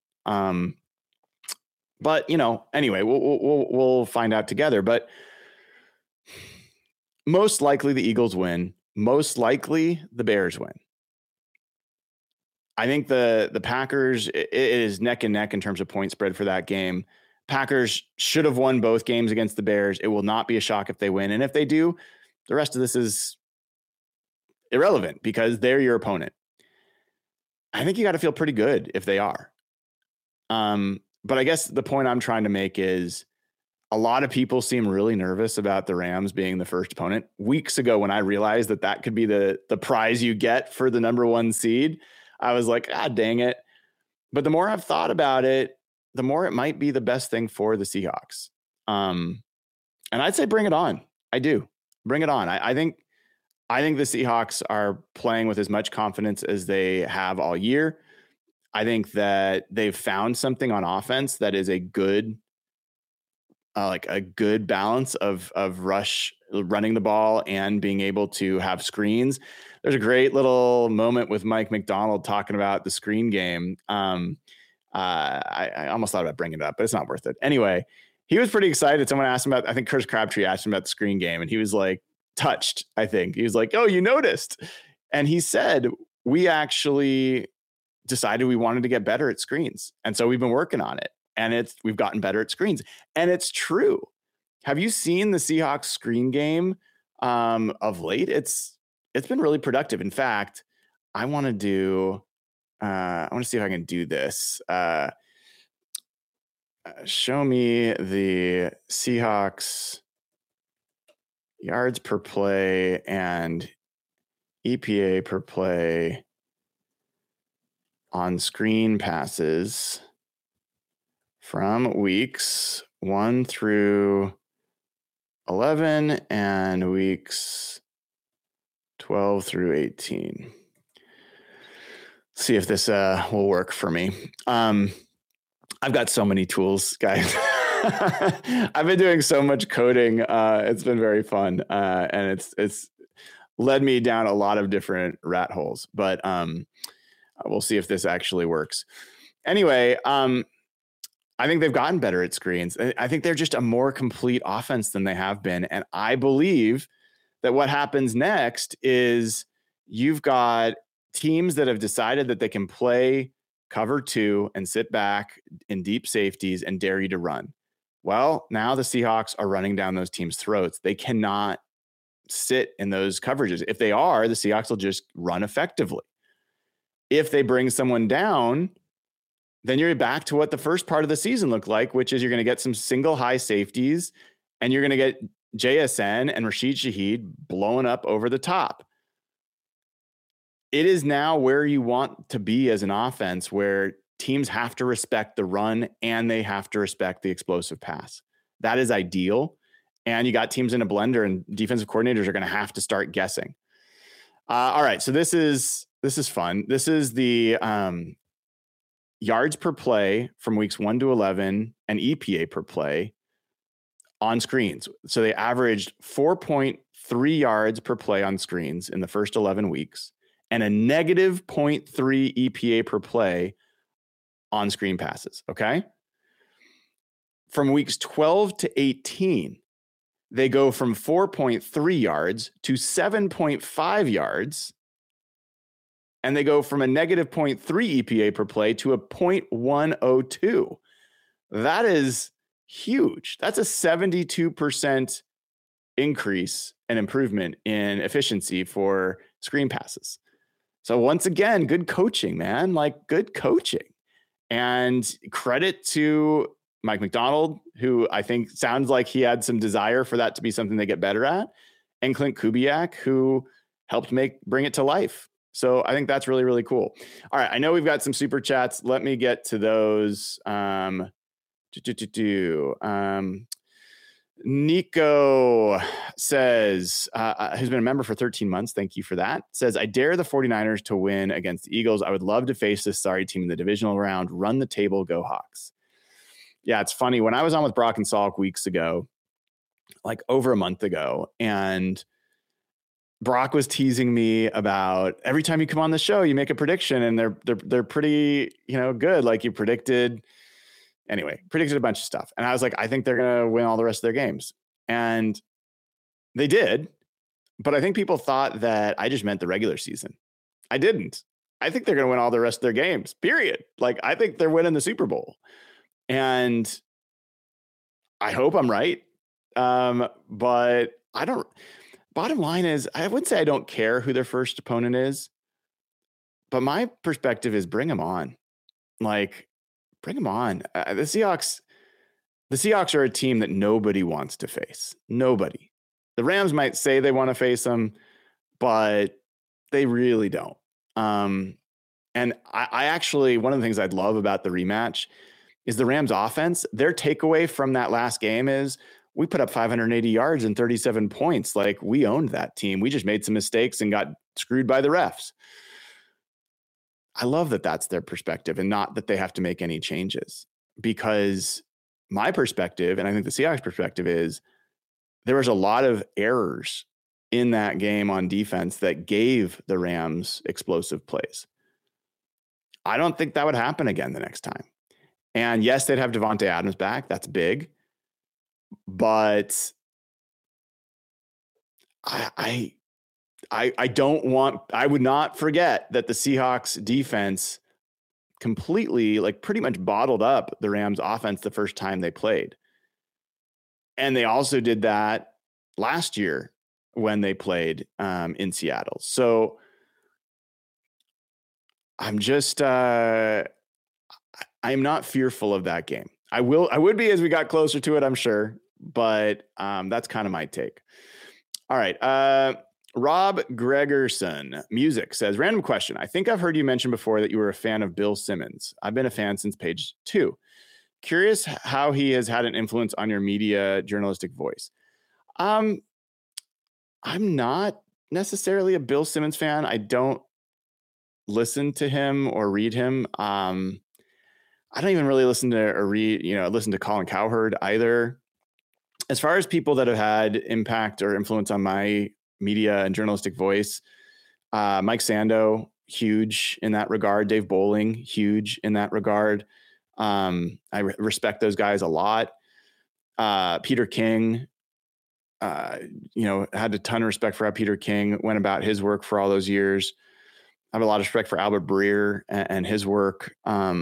But anyway, we'll find out together, but most likely the Eagles win. Most likely the Bears win. I think the Packers, it is neck and neck in terms of point spread for that game. Packers should have won both games against the Bears. It will not be a shock if they win. And if they do, the rest of this is irrelevant because they're your opponent. I think you got to feel pretty good if they are. But I guess the point I'm trying to make is a lot of people seem really nervous about the Rams being the first opponent. Weeks ago, when I realized that could be the prize you get for the number one seed, I was like, dang it. But the more I've thought about it, the more it might be the best thing for the Seahawks. And I'd say bring it on. I do. Bring it on. I think the Seahawks are playing with as much confidence as they have all year. I think that they've found something on offense that is a good balance of running the ball and being able to have screens. There's a great little moment with Mike McDonald talking about the screen game. I almost thought about bringing it up, but it's not worth it. Anyway, he was pretty excited. Someone asked him about, I think Curtis Crabtree asked him about the screen game, and he was like touched, I think. He was like, oh, you noticed. And he said, we actually decided we wanted to get better at screens. And so we've been working on it. And we've gotten better at screens. And it's true. Have you seen the Seahawks screen game of late? It's been really productive. In fact, I want to see if I can do this. Show me the Seahawks yards per play and EPA per play on screen passes from weeks 1 through 11 and weeks 12 through 18. See if this will work for me. I've got so many tools, guys. I've been doing so much coding. It's been very fun. And it's led me down a lot of different rat holes, but we'll see if this actually works. Anyway, I think they've gotten better at screens. I think they're just a more complete offense than they have been. And I believe that what happens next is you've got teams that have decided that they can play cover 2 and sit back in deep safeties and dare you to run. Well, now the Seahawks are running down those teams' throats. They cannot sit in those coverages. If they are, the Seahawks will just run effectively. If they bring someone down, then you're back to what the first part of the season looked like, which is you're going to get some single high safeties and you're going to get JSN and Rashid Shaheed blowing up over the top. it is now where you want to be as an offense, where teams have to respect the run and they have to respect the explosive pass. That is ideal. And you got teams in a blender, and defensive coordinators are going to have to start guessing. All right. So this is fun. This is the yards per play from weeks 1 to 11 and EPA per play on screens. So they averaged 4.3 yards per play on screens in the first 11 weeks and a negative 0.3 EPA per play on screen passes. Okay. From weeks 12 to 18, they go from 4.3 yards to 7.5 yards. And they go from a negative 0.3 EPA per play to a 0.102. That is huge. That's a 72% increase and improvement in efficiency for screen passes. So once again, good coaching, man, like good coaching. And credit to Mike Macdonald, who I think sounds like he had some desire for that to be something they get better at, and Clint Kubiak, who helped bring it to life. So I think that's really, really cool. All right. I know we've got some super chats. Let me get to those. Nico says, who's been a member for 13 months. Thank you for that. Says, I dare the 49ers to win against the Eagles. I would love to face this sorry team in the divisional round. Run the table. Go Hawks. Yeah, it's funny. When I was on with Brock and Salk weeks ago, like over a month ago, and Brock was teasing me about every time you come on the show, you make a prediction, and they're pretty, good. Like you predicted a bunch of stuff. And I was like, I think they're going to win all the rest of their games. And they did. But I think people thought that I just meant the regular season. I didn't. I think they're going to win all the rest of their games, period. Like, I think they're winning the Super Bowl. And I hope I'm right. But I don't. Bottom line is, I wouldn't say I don't care who their first opponent is, but my perspective is bring them on. Like, bring them on. The Seahawks are a team that nobody wants to face. Nobody. The Rams might say they want to face them, but they really don't. And I actually, one of the things I'd love about the rematch is the Rams offense. Their takeaway from that last game is, we put up 580 yards and 37 points. Like, we owned that team. We just made some mistakes and got screwed by the refs. I love that that's their perspective and not that they have to make any changes, because my perspective, and I think the Seahawks perspective, is there was a lot of errors in that game on defense that gave the Rams explosive plays. I don't think that would happen again the next time. And yes, they'd have Devontae Adams back. That's big. But I would not forget that the Seahawks defense completely, like, pretty much bottled up the Rams offense the first time they played. And they also did that last year when they played in Seattle. So I'm just, I'm not fearful of that game. I would be as we got closer to it, I'm sure, but that's kind of my take. All right. Rob Gregerson Music says, random question. I think I've heard you mention before that you were a fan of Bill Simmons. I've been a fan since page 2. Curious how he has had an influence on your media journalistic voice. I'm not necessarily a Bill Simmons fan. I don't listen to him or read him. I don't even really listen to or read, listen to Colin Cowherd either. As far as people that have had impact or influence on my media and journalistic voice, Mike Sando, huge in that regard. Dave Bowling, huge in that regard. I respect those guys a lot. Peter King, had a ton of respect for how Peter King went about his work for all those years. I have a lot of respect for Albert Breer and his work.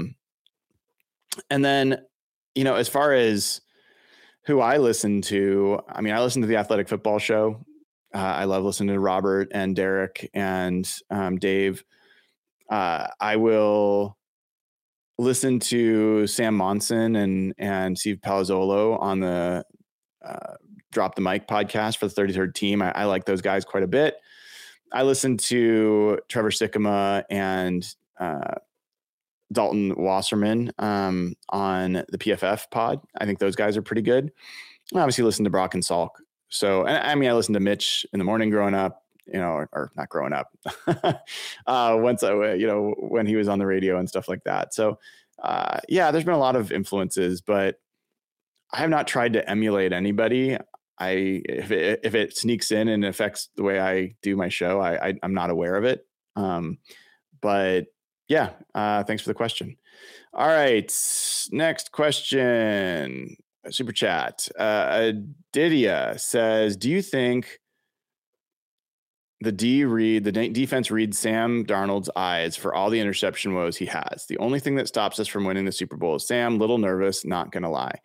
And then, as far as who I listen to, I listen to the Athletic Football Show. I love listening to Robert and Derek and Dave. I will listen to Sam Monson and Steve Palazzolo on the Drop the Mic podcast for the 33rd Team. I like those guys quite a bit. I listened to Trevor Sikkema and Dalton Wasserman on the PFF pod. I think those guys are pretty good. I obviously listen to Brock and Salk. So, I mean, I listened to Mitch in the morning growing up, or not growing up, once when he was on the radio and stuff like that. So, there's been a lot of influences, but I have not tried to emulate anybody. If it sneaks in and affects the way I do my show, I'm not aware of it. But yeah, thanks for the question. All right, next question. Super chat. Didia says, do you think the defense reads Sam Darnold's eyes for all the interception woes he has? The only thing that stops us from winning the Super Bowl is Sam, little nervous, not going to lie.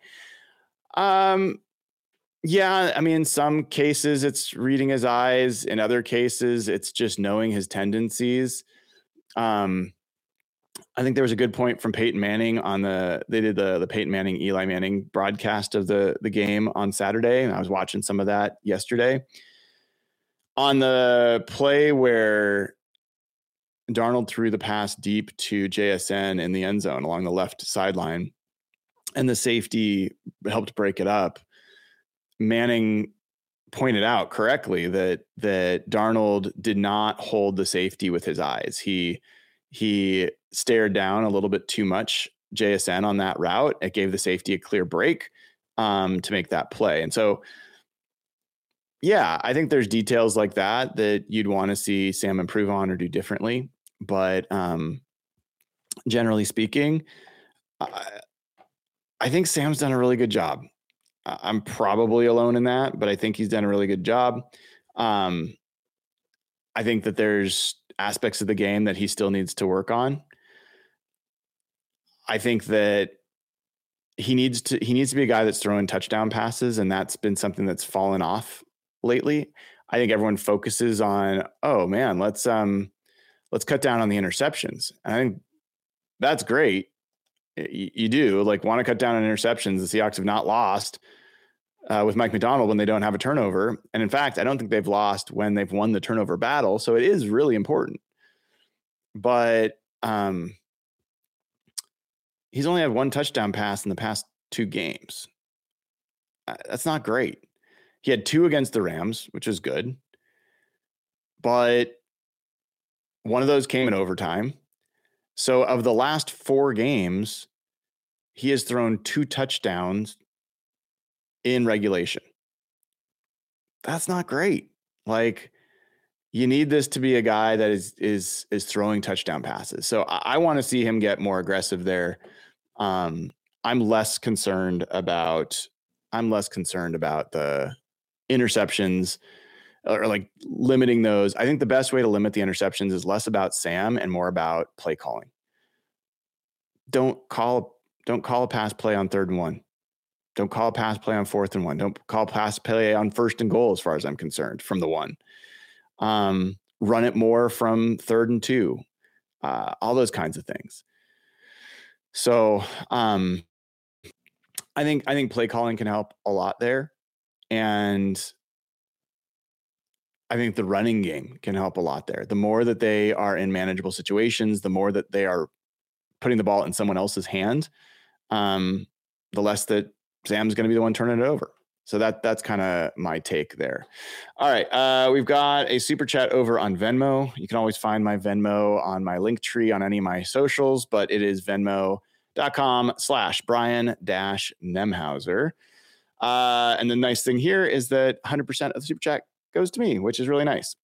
Yeah, I mean, in some cases it's reading his eyes. In other cases, it's just knowing his tendencies. I think there was a good point from Peyton Manning they did the Peyton Manning, Eli Manning broadcast of the game on Saturday. And I was watching some of that yesterday on the play where Darnold threw the pass deep to JSN in the end zone along the left sideline, and the safety helped break it up. Manning pointed out correctly that Darnold did not hold the safety with his eyes. He stared down a little bit too much JSN on that route. It gave the safety a clear break to make that play. And so, yeah, I think there's details like that you'd want to see Sam improve on or do differently. But generally speaking, I think Sam's done a really good job. I'm probably alone in that, but I think he's done a really good job. I think that there's aspects of the game that he still needs to work on. I think that he needs to be a guy that's throwing touchdown passes, and that's been something that's fallen off lately. I think everyone focuses on, oh man, let's cut down on the interceptions. And I think that's great. You do want to cut down on interceptions. The Seahawks have not lost with Mike Macdonald when they don't have a turnover. And in fact, I don't think they've lost when they've won the turnover battle. So it is really important. But he's only had one touchdown pass in the past 2 games. That's not great. He had 2 against the Rams, which is good. But one of those came in overtime. So of the last 4 games, he has thrown 2 touchdowns in regulation. That's not great. You need this to be a guy that is throwing touchdown passes. So I want to see him get more aggressive there. I'm less concerned about the interceptions or limiting those. I think the best way to limit the interceptions is less about Sam and more about play calling. Don't call a pass play on 3rd and 1. Don't call a pass play on 4th and 1. Don't call a pass play on 1st and goal, as far as I'm concerned, from the 1. Run it more from 3rd and 2. All those kinds of things. So I think play calling can help a lot there. And I think the running game can help a lot there. The more that they are in manageable situations, the more that they are putting the ball in someone else's hand, the less that Sam's going to be the one turning it over. So that's kind of my take there. All right. We've got a super chat over on Venmo. You can always find my Venmo on my link tree on any of my socials, but it is venmo.com/Brian-Nemhauser. And the nice thing here is that 100% of the super chat goes to me, which is really nice.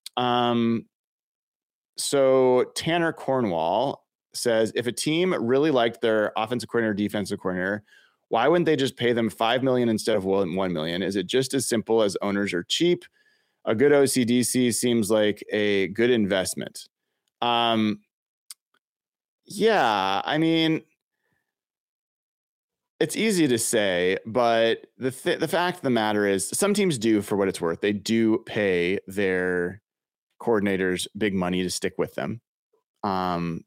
So Tanner Cornwall says, if a team really liked their offensive coordinator, defensive coordinator, why wouldn't they just pay them $5 million instead of $1 million? Is it just as simple as owners are cheap? A good OCDC seems like a good investment. Yeah, I mean, it's easy to say, but the fact of the matter is some teams do, for what it's worth. They do pay their coordinators big money to stick with them. And,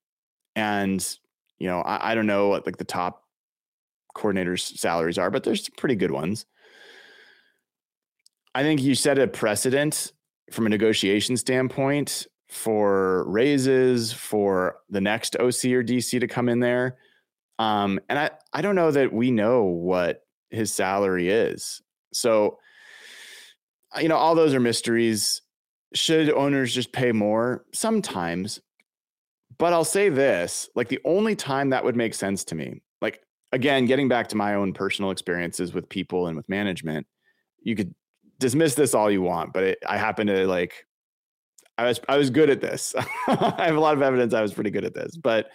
I don't know what the top coordinators' salaries are, but there's some pretty good ones. I think you set a precedent from a negotiation standpoint for raises for the next OC or DC to come in there. And I don't know that we know what his salary is. So, all those are mysteries. Should owners just pay more? Sometimes. But I'll say this, like the only time that would make sense to me, like, again, getting back to my own personal experiences with people and with management, you could dismiss this all you want, but I happen to I was good at this. I have a lot of evidence I was pretty good at this, but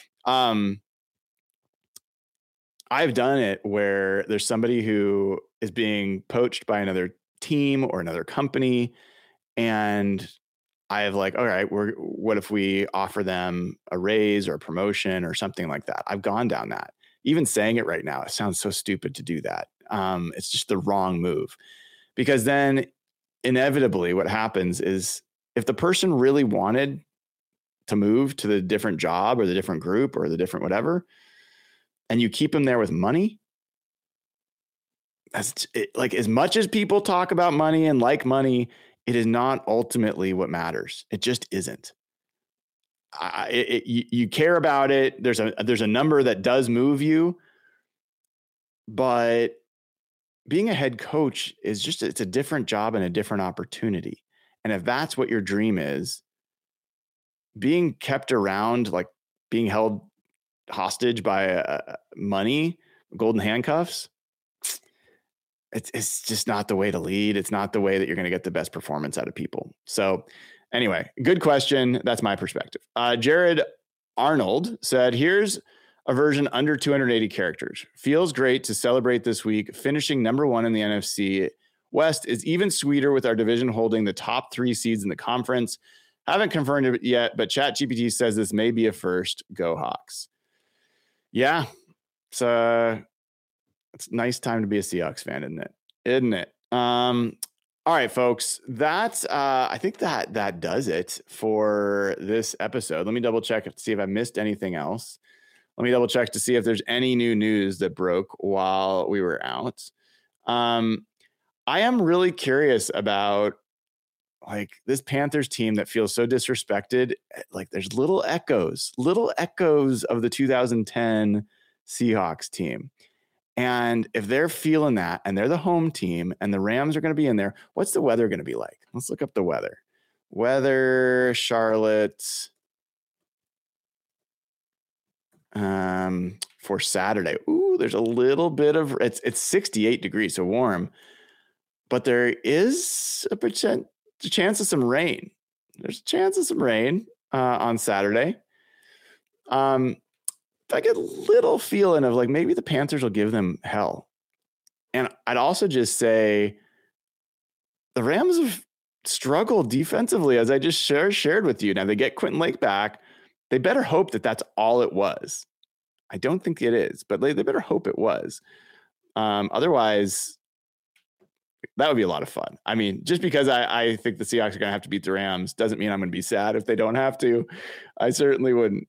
I've done it where there's somebody who is being poached by another team or another company, and I have all right, what if we offer them a raise or a promotion or something like that? I've gone down that. Even saying it right now, it sounds so stupid to do that. It's just the wrong move, because then inevitably what happens is if the person really wanted to move to the different job or the different group or the different whatever, and you keep them there with money, like as much as people talk about money and like money, it is not ultimately what matters. It just isn't. You care about it. There's a number that does move you, but being a head coach is it's a different job and a different opportunity. And if that's what your dream is, being kept around, like being held hostage by money, golden handcuffs, it's just not the way to lead. It's not the way that you're going to get the best performance out of people. So anyway, good question. That's my perspective. Jared Arnold said, here's a version under 280 characters. Feels great to celebrate this week. Finishing number 1 in the NFC West is even sweeter with our division holding the top 3 seeds in the conference. Haven't confirmed it yet, but ChatGPT says this may be a first. Go Hawks. Yeah, it's a nice time to be a Seahawks fan, isn't it? All right, folks, that's I think that does it for this episode. Let me double check to see if I missed anything else. Let me double check to see if there's any new news that broke while we were out. I am really curious about this Panthers team that feels so disrespected. Like there's little echoes of the 2010 Seahawks team. And if they're feeling that and they're the home team and the Rams are going to be in there, what's the weather going to be like? Let's look up the weather. Weather, Charlotte, for Saturday. Ooh, there's a little bit of, it's 68 degrees, so warm, but there is a chance of some rain. There's a chance of some rain on Saturday. I get a little feeling of maybe the Panthers will give them hell. And I'd also just say the Rams have struggled defensively, as I just shared with you. Now they get Quentin Lake back. They better hope that that's all it was. I don't think it is, but they better hope it was. Otherwise, that would be a lot of fun. I mean, just because I think the Seahawks are going to have to beat the Rams doesn't mean I'm going to be sad if they don't have to. I certainly wouldn't.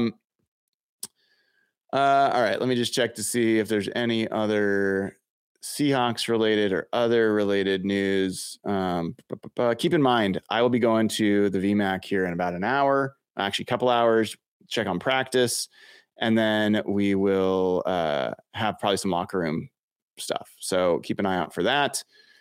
All right, let me just check to see if there's any other Seahawks related or other related news. Keep in mind, I will be going to the VMAC here in about an hour, actually a couple hours, check on practice, and then we will have probably some locker room stuff. So keep an eye out for that.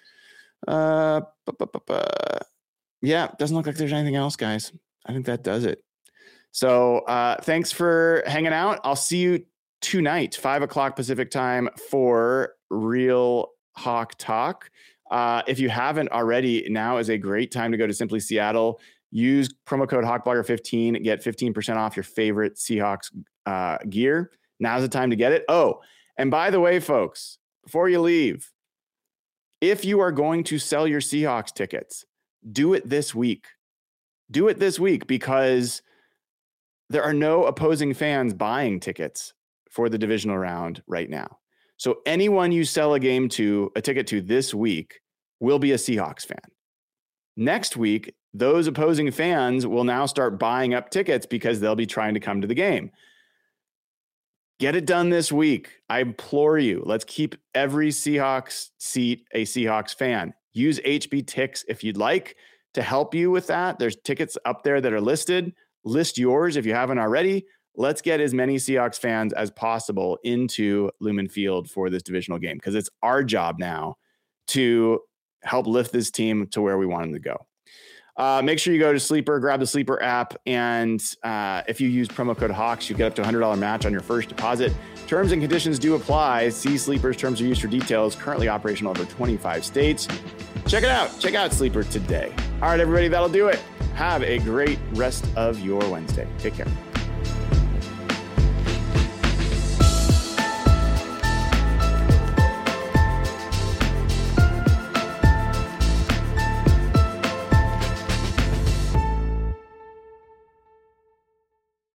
Yeah, doesn't look like there's anything else, guys. I think that does it. So thanks for hanging out. I'll see you tonight, 5:00 Pacific time, for Real Hawk Talk. If you haven't already, now is a great time to go to Simply Seattle. Use promo code HawkBlogger15, get 15% off your favorite Seahawks gear. Now's the time to get it. Oh, and by the way, folks, before you leave, if you are going to sell your Seahawks tickets, do it this week. Do it this week, because there are no opposing fans buying tickets for the divisional round right now. So anyone you sell a ticket to this week will be a Seahawks fan. Next week, those opposing fans will now start buying up tickets because they'll be trying to come to the game. Get it done this week. I implore you. Let's keep every Seahawks seat a Seahawks fan. Use HB Ticks if you'd like to help you with that. There's tickets up there that are listed. List yours if you haven't already. Let's get as many Seahawks fans as possible into Lumen Field for this divisional game, because it's our job now to help lift this team to where we want them to go. Make sure you go to Sleeper, grab the Sleeper app, and if you use promo code Hawks, you get up to $100 match on your first deposit. Terms and conditions do apply. See Sleeper's terms of use for details. Currently operational over 25 states. Check it out. Check out Sleeper today. All right, everybody, that'll do it. Have a great rest of your Wednesday. Take care.